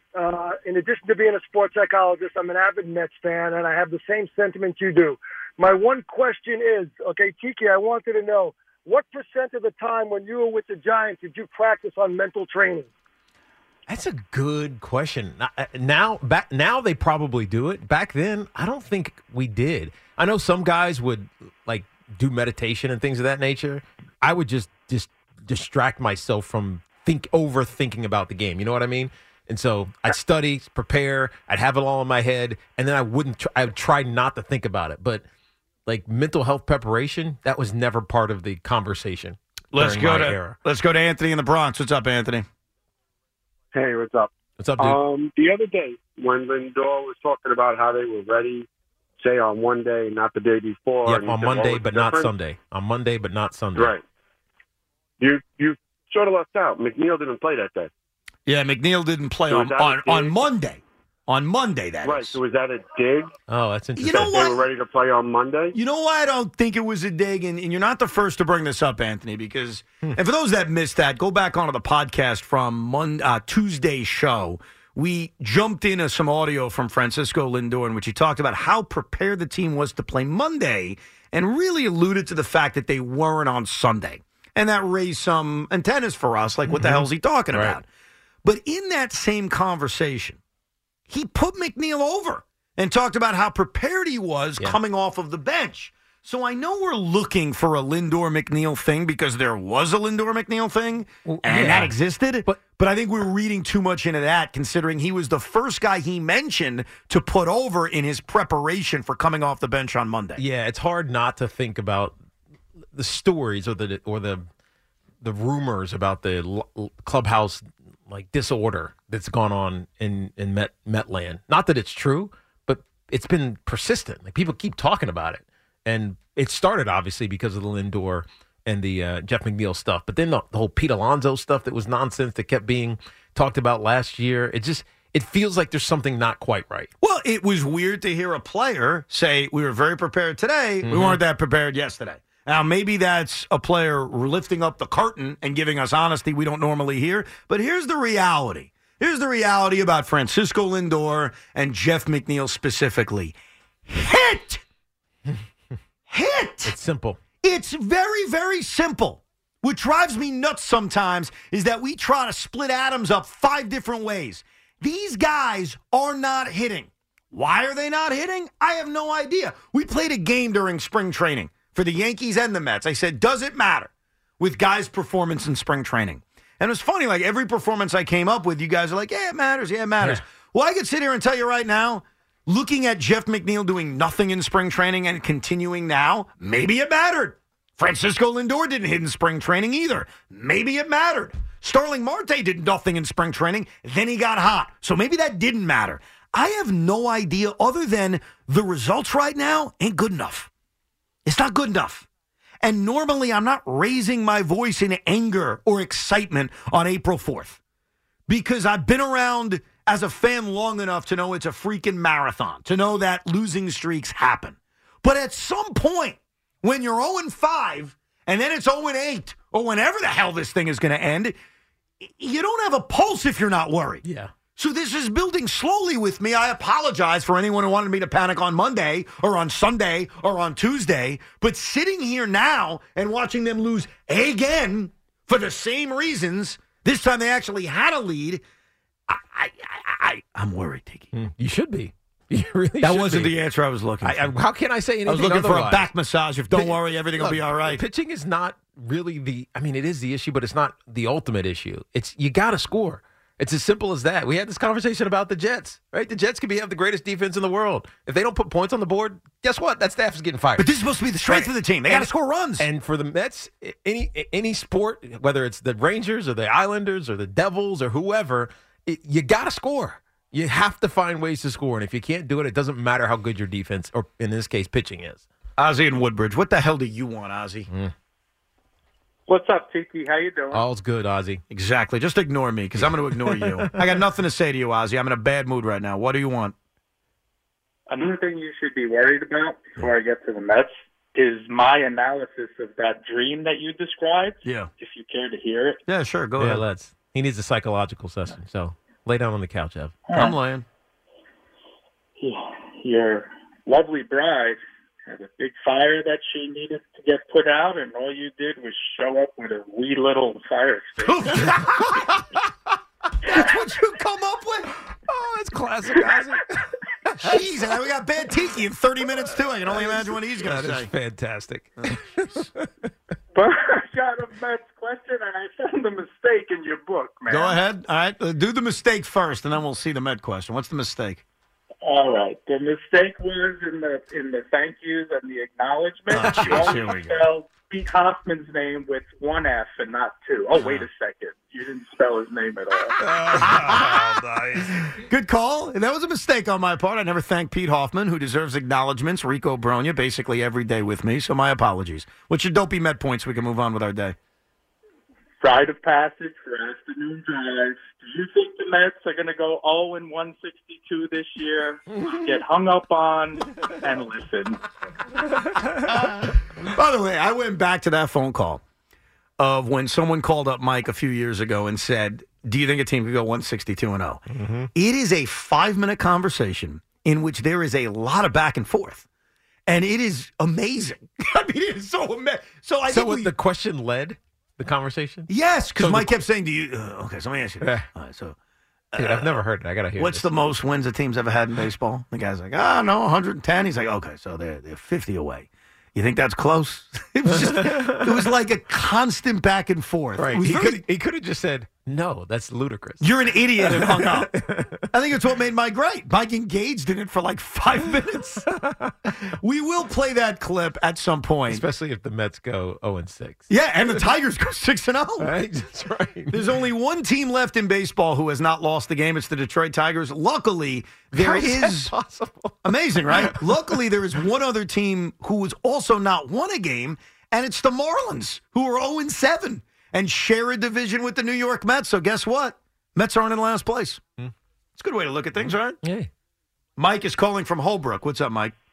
In addition to being a sports psychologist, I'm an avid Mets fan, and I have the same sentiments you do. My one question is, okay, Tiki, I wanted to know, what % of the time when you were with the Giants did you practice on mental training? That's a good question. Now they probably do it. Back then, I don't think we did. I know some guys would do meditation and things of that nature. I would just distract myself from overthinking about the game. You know what I mean? And so I'd study, prepare, I'd have it all in my head, and then I would try not to think about it. But mental health preparation, that was never part of the conversation. Let's go to Anthony in the Bronx. What's up, Anthony? Hey, what's up? What's up, dude? The other day when Lindor was talking about how they were ready, say on one day, not the day before. Yep, on Monday, but not Sunday. On Monday, but not Sunday. Right. You sort of left out. McNeil didn't play that day. Yeah, McNeil didn't play on Monday. On Monday, that right. is. So was that a dig? Oh, that's interesting. You know what? They were ready to play on Monday? You know why I don't think it was a dig? And you're not the first to bring this up, Anthony, because, and for those that missed that, go back onto the podcast from Tuesday's show. We jumped into some audio from Francisco Lindor in which he talked about how prepared the team was to play Monday and really alluded to the fact that they weren't on Sunday. And that raised some antennas for us, like, what the hell is he talking about? But in that same conversation, he put McNeil over and talked about how prepared he was coming off of the bench. So I know we're looking for a Lindor McNeil thing because there was a Lindor McNeil thing, and that existed. But I think we're reading too much into that, considering he was the first guy he mentioned to put over in his preparation for coming off the bench on Monday. Yeah, it's hard not to think about the stories or the rumors about the clubhouse disorder that's gone on in Metland. Not that it's true, but it's been persistent. Like, people keep talking about it. And it started, obviously, because of the Lindor and the Jeff McNeil stuff. But then the whole Pete Alonso stuff that was nonsense that kept being talked about last year. It feels like there's something not quite right. Well, it was weird to hear a player say, we were very prepared today. We weren't that prepared yesterday. Now, maybe that's a player lifting up the curtain and giving us honesty we don't normally hear. But here's the reality. Here's the reality about Francisco Lindor and Jeff McNeil specifically. Hit! It's simple. It's very, very simple. What drives me nuts sometimes is that we try to split atoms up 5 different ways. These guys are not hitting. Why are they not hitting? I have no idea. We played a game during spring training for the Yankees and the Mets. I said, does it matter with guys' performance in spring training? And it was funny, like every performance I came up with, you guys are like, yeah, it matters. Yeah, it matters. Yeah. Well, I could sit here and tell you right now, looking at Jeff McNeil doing nothing in spring training and continuing now, maybe it mattered. Francisco Lindor didn't hit in spring training either. Maybe it mattered. Starling Marte did nothing in spring training, then he got hot. So maybe that didn't matter. I have no idea other than the results right now ain't good enough. It's not good enough. And normally I'm not raising my voice in anger or excitement on April 4th because I've been around as a fan long enough to know it's a freaking marathon, to know that losing streaks happen. But at some point, when you're 0-5 and then it's 0-8 or whenever the hell this thing is going to end, you don't have a pulse if you're not worried. Yeah. So this is building slowly with me. I apologize for anyone who wanted me to panic on Monday or on Sunday or on Tuesday. But sitting here now and watching them lose again for the same reasons, this time they actually had a lead, I'm worried, Tiki. You should be. You really that should wasn't be. the answer I was looking for. How can I say anything I was looking otherwise? for a back massage. If don't worry, everything will be all right. Pitching is not really it is the issue, but it's not the ultimate issue. It's you got to score. It's as simple as that. We had this conversation about the Jets, right? The Jets could have the greatest defense in the world. If they don't put points on the board, guess what? That staff is getting fired. But this is supposed to be the strength of the team. They got to score runs. And for the Mets, any sport, whether it's the Rangers or the Islanders or the Devils or whoever, you got to score. You have to find ways to score. And if you can't do it, it doesn't matter how good your defense, or in this case, pitching is. Ozzie and Woodbridge, what the hell do you want, Ozzie? What's up, Tiki? How you doing? All's good, Ozzie. Exactly. Just ignore me because I'm going to ignore you. I got nothing to say to you, Ozzie. I'm in a bad mood right now. What do you want? Another thing you should be worried about before I get to the Mets is my analysis of that dream that you described. Yeah. If you care to hear it. Yeah, sure. Go ahead. Let's. He needs a psychological session. So lay down on the couch, Ev. I'm laying. Your lovely bride had a big fire that she needed to get put out, and all you did was show up with a wee little fire extinguisher. That's what you come up with? Oh, that's classic, Ozzie. Jeez, and we got bad Tiki in 30 minutes, too. I can only imagine what he's going to say. That is fantastic. But I got a Mets question, and I found a mistake in your book, man. Go ahead. All right. Do the mistake first, and then we'll see the Met question. What's the mistake? All right. The mistake was in the thank yous and the acknowledgement. Oh, You geez, only here we go. spelled Pete Hoffman's name with one F and not two. Oh, wait a second. You didn't spell his name at all. Nice. Good call. And that was a mistake on my part. I never thanked Pete Hoffman, who deserves acknowledgments. Rico Bronya, basically every day with me, so my apologies. What's your dopey Met point so we can move on with our day? Rite of passage for afternoon drive. Do you think the Mets are going to go 0-162 this year? Get hung up on and listen. By the way, I went back to that phone call of when someone called up Mike a few years ago and said, do you think a team could go 162-0? Mm-hmm. It is a 5-minute conversation in which there is a lot of back and forth. And it is amazing. I mean, it is so amazing. So the question led the conversation? Yes, because Mike kept saying, "Do you?" Okay, so let me ask you this. All right, so, dude, I've never heard it. I got to hear. What's the most wins a team's ever had in baseball? The guy's like, no, 110. He's like, okay, so they're 50 away. You think that's close? It was like a constant back and forth. Right. He could have just said, no, that's ludicrous. You're an idiot and hung up. I think it's what made Mike great. Mike engaged in it for like 5 minutes. We will play that clip at some point. Especially if the Mets go 0-6. Yeah, and the Tigers go 6-0. Right, that's right. There's only one team left in baseball who has not lost the game. It's the Detroit Tigers. Luckily, there is possible. Amazing, right? Luckily, there is one other team who has also not won a game, and it's the Marlins, who are 0-7 and share a division with the New York Mets. So guess what? Mets aren't in last place. It's a good way to look at things, right? Yeah. Mike is calling from Holbrook. What's up, Mike?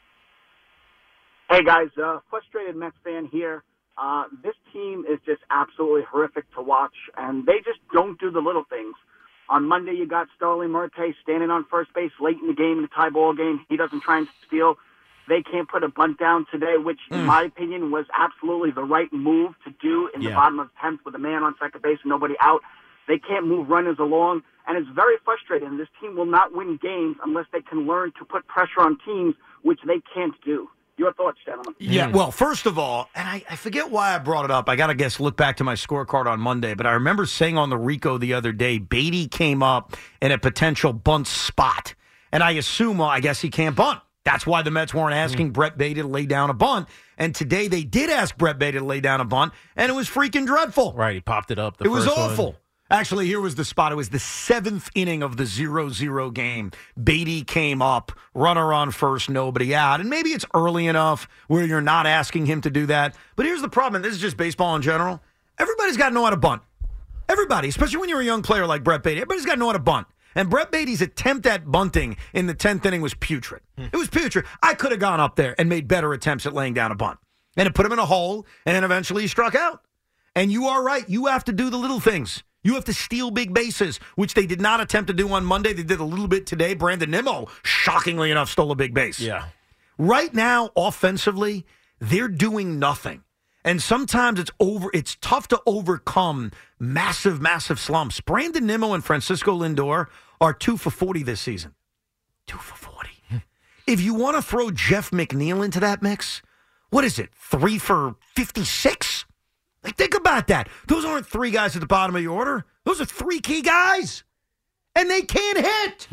Hey, guys. Frustrated Mets fan here. This team is just absolutely horrific to watch, and they just don't do the little things. On Monday, you got Starling Marte standing on first base late in the game, in the tie ball game. He doesn't try and steal. They can't put a bunt down today, which, in my opinion, was absolutely the right move to do in the bottom of the 10th with a man on second base and nobody out. They can't move runners along, and it's very frustrating. This team will not win games unless they can learn to put pressure on teams, which they can't do. Your thoughts, gentlemen? Yeah, well, first of all, and I forget why I brought it up. I got to look back to my scorecard on Monday, but I remember saying on the Rico the other day, Beatty came up in a potential bunt spot. And I assume, well, I guess he can't bunt. That's why the Mets weren't asking Brett Beatty to lay down a bunt. And today they did ask Brett Beatty to lay down a bunt, and it was freaking dreadful. Right, he popped it up. It was awful. Actually, here was the spot. It was the 7th inning of the 0-0 game. Beatty came up, runner on first, nobody out. And maybe it's early enough where you're not asking him to do that. But here's the problem, and this is just baseball in general. Everybody's got to know how to bunt. Everybody, especially when you're a young player like Brett Beatty, everybody's got to know how to bunt. And Brett Beatty's attempt at bunting in the 10th inning was putrid. It was putrid. I could have gone up there and made better attempts at laying down a bunt. And it put him in a hole, and then eventually he struck out. And you are right. You have to do the little things. You have to steal big bases, which they did not attempt to do on Monday. They did a little bit today. Brandon Nimmo, shockingly enough, stole a big base. Yeah. Right now, offensively, they're doing nothing. And sometimes it's tough to overcome massive, massive slumps. Brandon Nimmo and Francisco Lindor are 2 for 40 this season. 2 for 40. If you want to throw Jeff McNeil into that mix, what is it, 3 for 56? Like, think about that. Those aren't 3 guys at the bottom of your order. Those are 3 key guys. And they can't hit.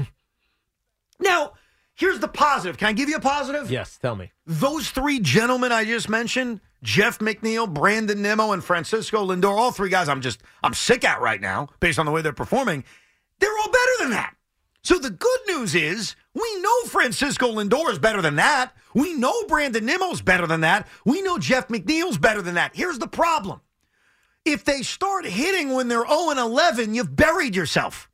Now, here's the positive. Can I give you a positive? Yes, tell me. Those 3 gentlemen I just mentioned, Jeff McNeil, Brandon Nimmo, and Francisco Lindor, all 3 guys I'm sick at right now based on the way they're performing, they're all better than that. So the good news is we know Francisco Lindor is better than that. We know Brandon Nimmo's better than that. We know Jeff McNeil's better than that. Here's the problem. If they start hitting when they're 0-11, you've buried yourself.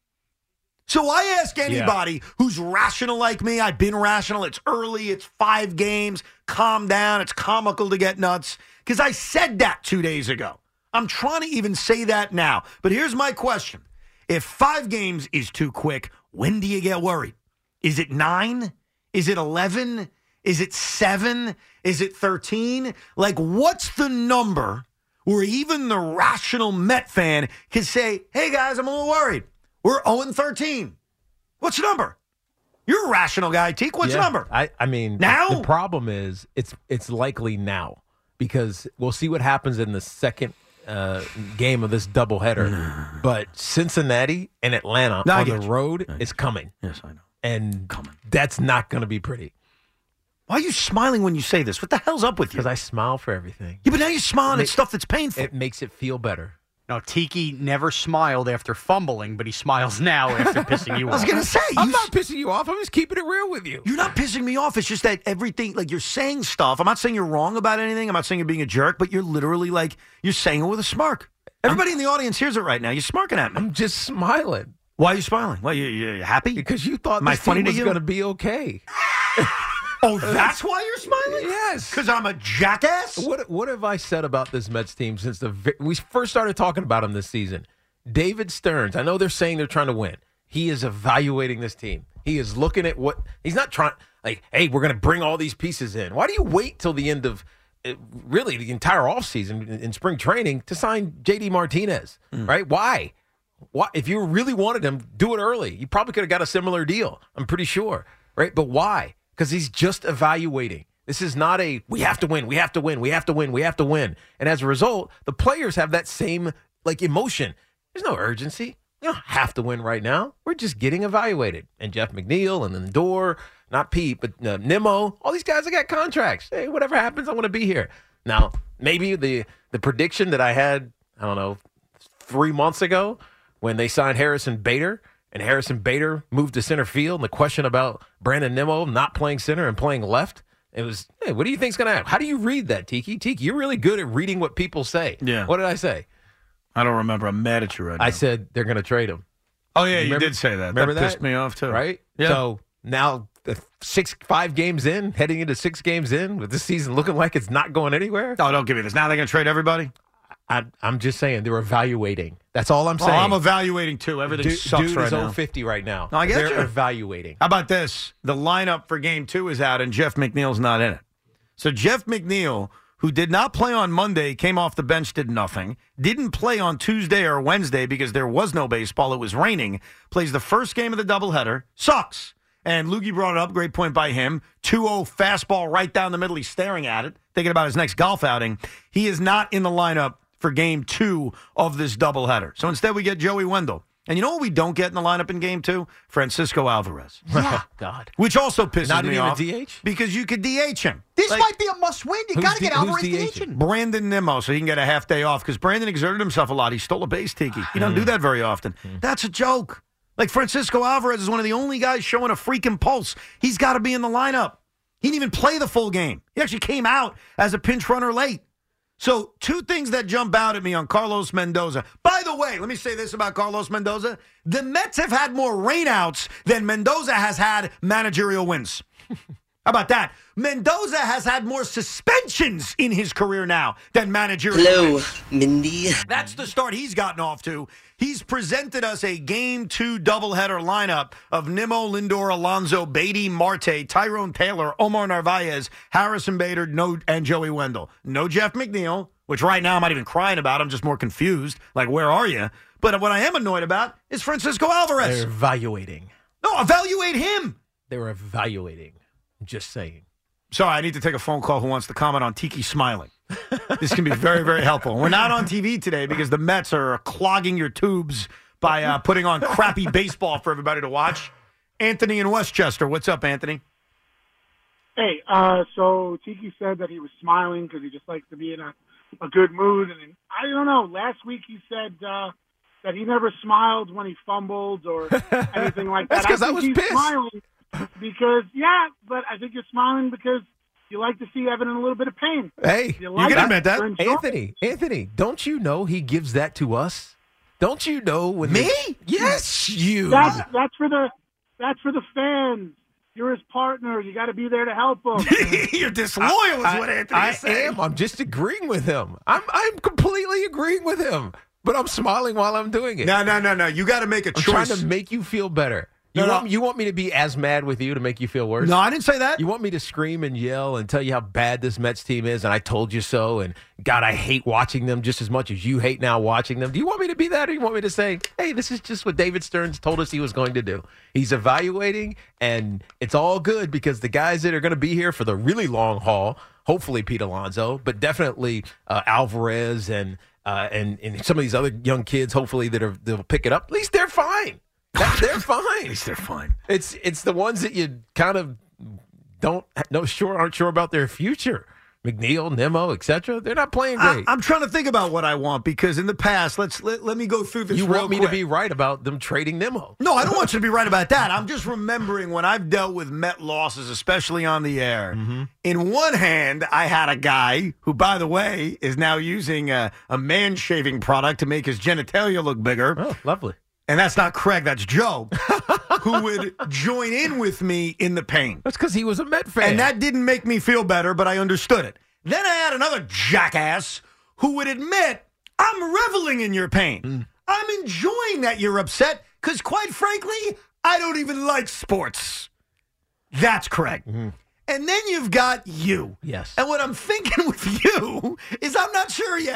So I ask anybody who's rational like me, I've been rational, it's early, it's 5 games, calm down, it's comical to get nuts, because I said that 2 days ago. I'm trying to even say that now. But here's my question. If 5 games is too quick, when do you get worried? Is it 9? Is it 11? Is it 7? Is it 13? Like, what's the number where even the rational Met fan can say, hey, guys, I'm a little worried. We're 0-13. What's the number? You're a rational guy, Teak. What's the number? I mean, now? The problem is it's likely now because we'll see what happens in the second game of this doubleheader. But Cincinnati and Atlanta on the road is coming. Yes, I know. And that's not going to be pretty. Why are you smiling when you say this? What the hell's up with you? Because I smile for everything. Yeah, but now you're smiling at stuff that's painful. It makes it feel better. No, Tiki never smiled after fumbling, but he smiles now after pissing you off. I was going to say. I'm not pissing you off. I'm just keeping it real with you. You're not pissing me off. It's just that everything, like you're saying stuff. I'm not saying you're wrong about anything. I'm not saying you're being a jerk, but you're literally like, you're saying it with a smirk. Everybody in the audience hears it right now. You're smirking at me. I'm just smiling. Why are you smiling? Why, you happy? Because you thought Am I this funny team was to you? going to be okay. Oh, that's why you're smiling? Yes. Because I'm a jackass? What have I said about this Mets team since we first started talking about them this season? David Stearns, I know they're saying they're trying to win. He is evaluating this team. He is looking at he's not trying, like, hey, we're going to bring all these pieces in. Why do you wait till the end of, really, the entire offseason in spring training to sign J.D. Martinez, right? Why? If you really wanted him, do it early. You probably could have got a similar deal, I'm pretty sure, right? But why? Because he's just evaluating. This is not a we have to win, we have to win, we have to win, we have to win. And as a result, the players have that same emotion. There's no urgency. You don't have to win right now. We're just getting evaluated. And Jeff McNeil and Lindor, not Pete, but Nimmo, all these guys have got contracts. Hey, whatever happens, I want to be here. Now, maybe the prediction that I had, 3 months ago when they signed Harrison Bader, and Harrison Bader moved to center field, and the question about Brandon Nimmo not playing center and playing left, it was, hey, what do you think's going to happen? How do you read that, Tiki? Tiki, you're really good at reading what people say. Yeah. What did I say? I don't remember. I'm mad at you right now. I said they're going to trade him. Oh, yeah, you did say that. Remember that pissed me off, too. Right? Yeah. So now 5 games in, heading into 6 games in, with this season looking like it's not going anywhere. Oh, don't give me this. Now they're going to trade everybody? I'm just saying they're evaluating. That's all I'm saying. Oh, I'm evaluating, too. Everything sucks right now. Dude is 050 right now. No, I get they're you. evaluating. How about this? The lineup for Game 2 is out, and Jeff McNeil's not in it. So Jeff McNeil, who did not play on Monday, came off the bench, did nothing. Didn't play on Tuesday or Wednesday because there was no baseball. It was raining. Plays the first game of the doubleheader. Sucks. And Loogie brought it up. Great point by him. 2-0 fastball right down the middle. He's staring at it, thinking about his next golf outing. He is not in the lineup for Game 2 of this doubleheader. So instead we get Joey Wendell. And you know what we don't get in the lineup in Game 2? Francisco Alvarez. Yeah. God. Which also pisses me off. Not even a DH? Because you could DH him. This might be a must-win. You got to get Alvarez DHing. Brandon Nimmo, so he can get a half day off because Brandon exerted himself a lot. He stole a base, Tiki. He don't do that very often. That's a joke. Like Francisco Alvarez is one of the only guys showing a freaking pulse. He's got to be in the lineup. He didn't even play the full game. He actually came out as a pinch runner late. So 2 things that jump out at me on Carlos Mendoza. By the way, let me say this about Carlos Mendoza. The Mets have had more rainouts than Mendoza has had managerial wins. How about that? Mendoza has had more suspensions in his career now than managerial wins. Hello, Mindy. That's the start he's gotten off to. He's presented us a Game 2 doubleheader lineup of Nimmo, Lindor, Alonso, Beatty, Marte, Tyrone Taylor, Omar Narvaez, Harrison Bader, and Joey Wendell. No Jeff McNeil, which right now I'm not even crying about. I'm just more confused. Like, where are you? But what I am annoyed about is Francisco Alvarez. They're evaluating. No, evaluate him. They're evaluating. I'm just saying. Sorry, I need to take a phone call. Who wants to comment on Tiki smiling? This can be very, very helpful. We're not on TV today because the Mets are clogging your tubes by putting on crappy baseball for everybody to watch. Anthony in Westchester. What's up, Anthony? Hey, so Tiki said that he was smiling because he just likes to be in a good mood. And I don't know. Last week he said that he never smiled when he fumbled or anything like that. That's because I was pissed. Smiling but I think you're smiling because you like to see Evan in a little bit of pain. Hey, you can admit that. Anthony, don't you know he gives that to us? Don't you know when me? Yes, you. That's for the fans. You're his partner. You got to be there to help him. You're disloyal, is what Anthony is saying. I am. I'm just agreeing with him. I'm completely agreeing with him. But I'm smiling while I'm doing it. No. You got to make a choice. I'm trying to make you feel better. You want me to be as mad with you to make you feel worse? No, I didn't say that. You want me to scream and yell and tell you how bad this Mets team is and I told you so and God, I hate watching them just as much as you hate now watching them. Do you want me to be that or you want me to say, hey, this is just what David Stearns told us he was going to do? He's evaluating and it's all good because the guys that are going to be here for the really long haul, hopefully Pete Alonso, but definitely Alvarez and some of these other young kids, hopefully they'll pick it up. At least they're fine. They're fine. At least they're fine. It's the ones that you kind of aren't sure about their future. McNeil, Nimmo, etc. They're not playing great. I'm trying to think about what I want because in the past, let me go through this. You real want me quick. to be right about them trading Nimmo? No, I don't want you to be right about that. I'm just remembering when I've dealt with Met losses, especially on the air. Mm-hmm. In one hand, I had a guy who, by the way, is now using a man shaving product to make his genitalia look bigger. Oh, lovely. And that's not Craig, that's Joe, who would join in with me in the pain. That's because he was a Met fan. And that didn't make me feel better, but I understood it. Then I had another jackass who would admit, I'm reveling in your pain. Mm. I'm enjoying that you're upset because, quite frankly, I don't even like sports. That's Craig. Mm. And then you've got you. Yes. And what I'm thinking with you is I'm not sure yet.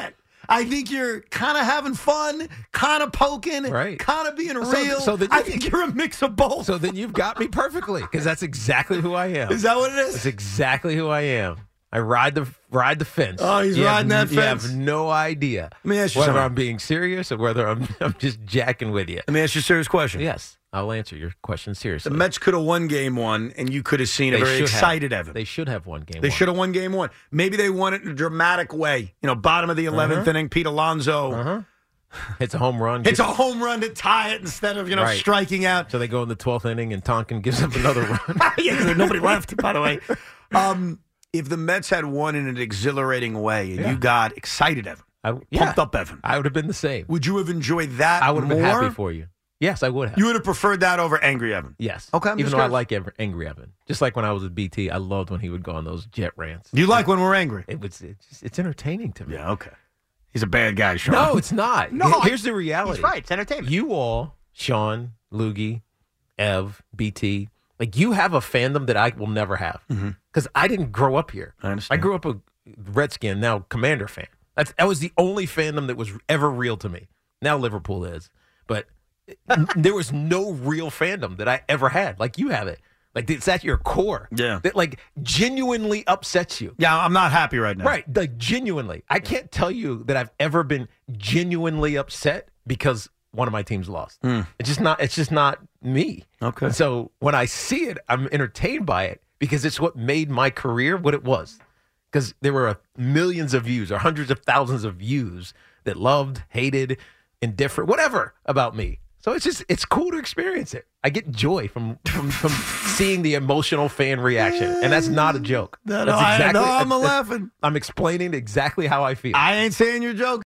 I think you're kind of having fun, kind of poking, kind of being real. I think you're a mix of both. So then you've got me perfectly, because that's exactly who I am. Is that what it is? That's exactly who I am. I ride the fence. Oh, he's riding that fence. You have no idea Let me ask you whether something. I'm being serious or whether I'm just jacking with you. Let me ask you a serious question. Yes, I'll answer your question seriously. The Mets could have won game one, and you could have seen a very excited Evan. They should have won game one. They should have won game one. Maybe they won it in a dramatic way. Bottom of the 11th inning, Pete Alonso. It's a home run. It's a home run to tie it instead of, striking out. So they go in the 12th inning, and Tonkin gives up another run. Yeah, 'cause there's nobody left, by the way. If the Mets had won in an exhilarating way and you got excited, Evan, pumped up, Evan, I would have been the same. Would you have enjoyed that I would have been more? happy for you. Yes, I would have. You would have preferred that over Angry Evan? Yes. Okay. Even though I like Angry Evan. Just like when I was at BT, I loved when he would go on those jet rants. You like when we're angry? It's entertaining to me. Yeah, okay. He's a bad guy, Sean. No, it's not. No, Here's the reality. He's right. It's entertainment. You all, Sean, Loogie, Ev, BT, like you have a fandom that I will never have. Because I didn't grow up here. I understand. I grew up a Redskin, now Commander fan. That was the only fandom that was ever real to me. Now Liverpool is. But there was no real fandom that I ever had. Like you have it. Like it's at your core. Yeah. That like genuinely upsets you. Yeah, I'm not happy right now. Right. Like genuinely. I can't tell you that I've ever been genuinely upset because one of my teams lost. It's just not me. Okay. So when I see it, I'm entertained by it because it's what made my career what it was. Because there were millions of views or hundreds of thousands of views that loved, hated, indifferent, whatever about me. So it's cool to experience it. I get joy from seeing the emotional fan reaction, and that's not a joke. I'm laughing. I'm explaining exactly how I feel. I ain't saying you're joking.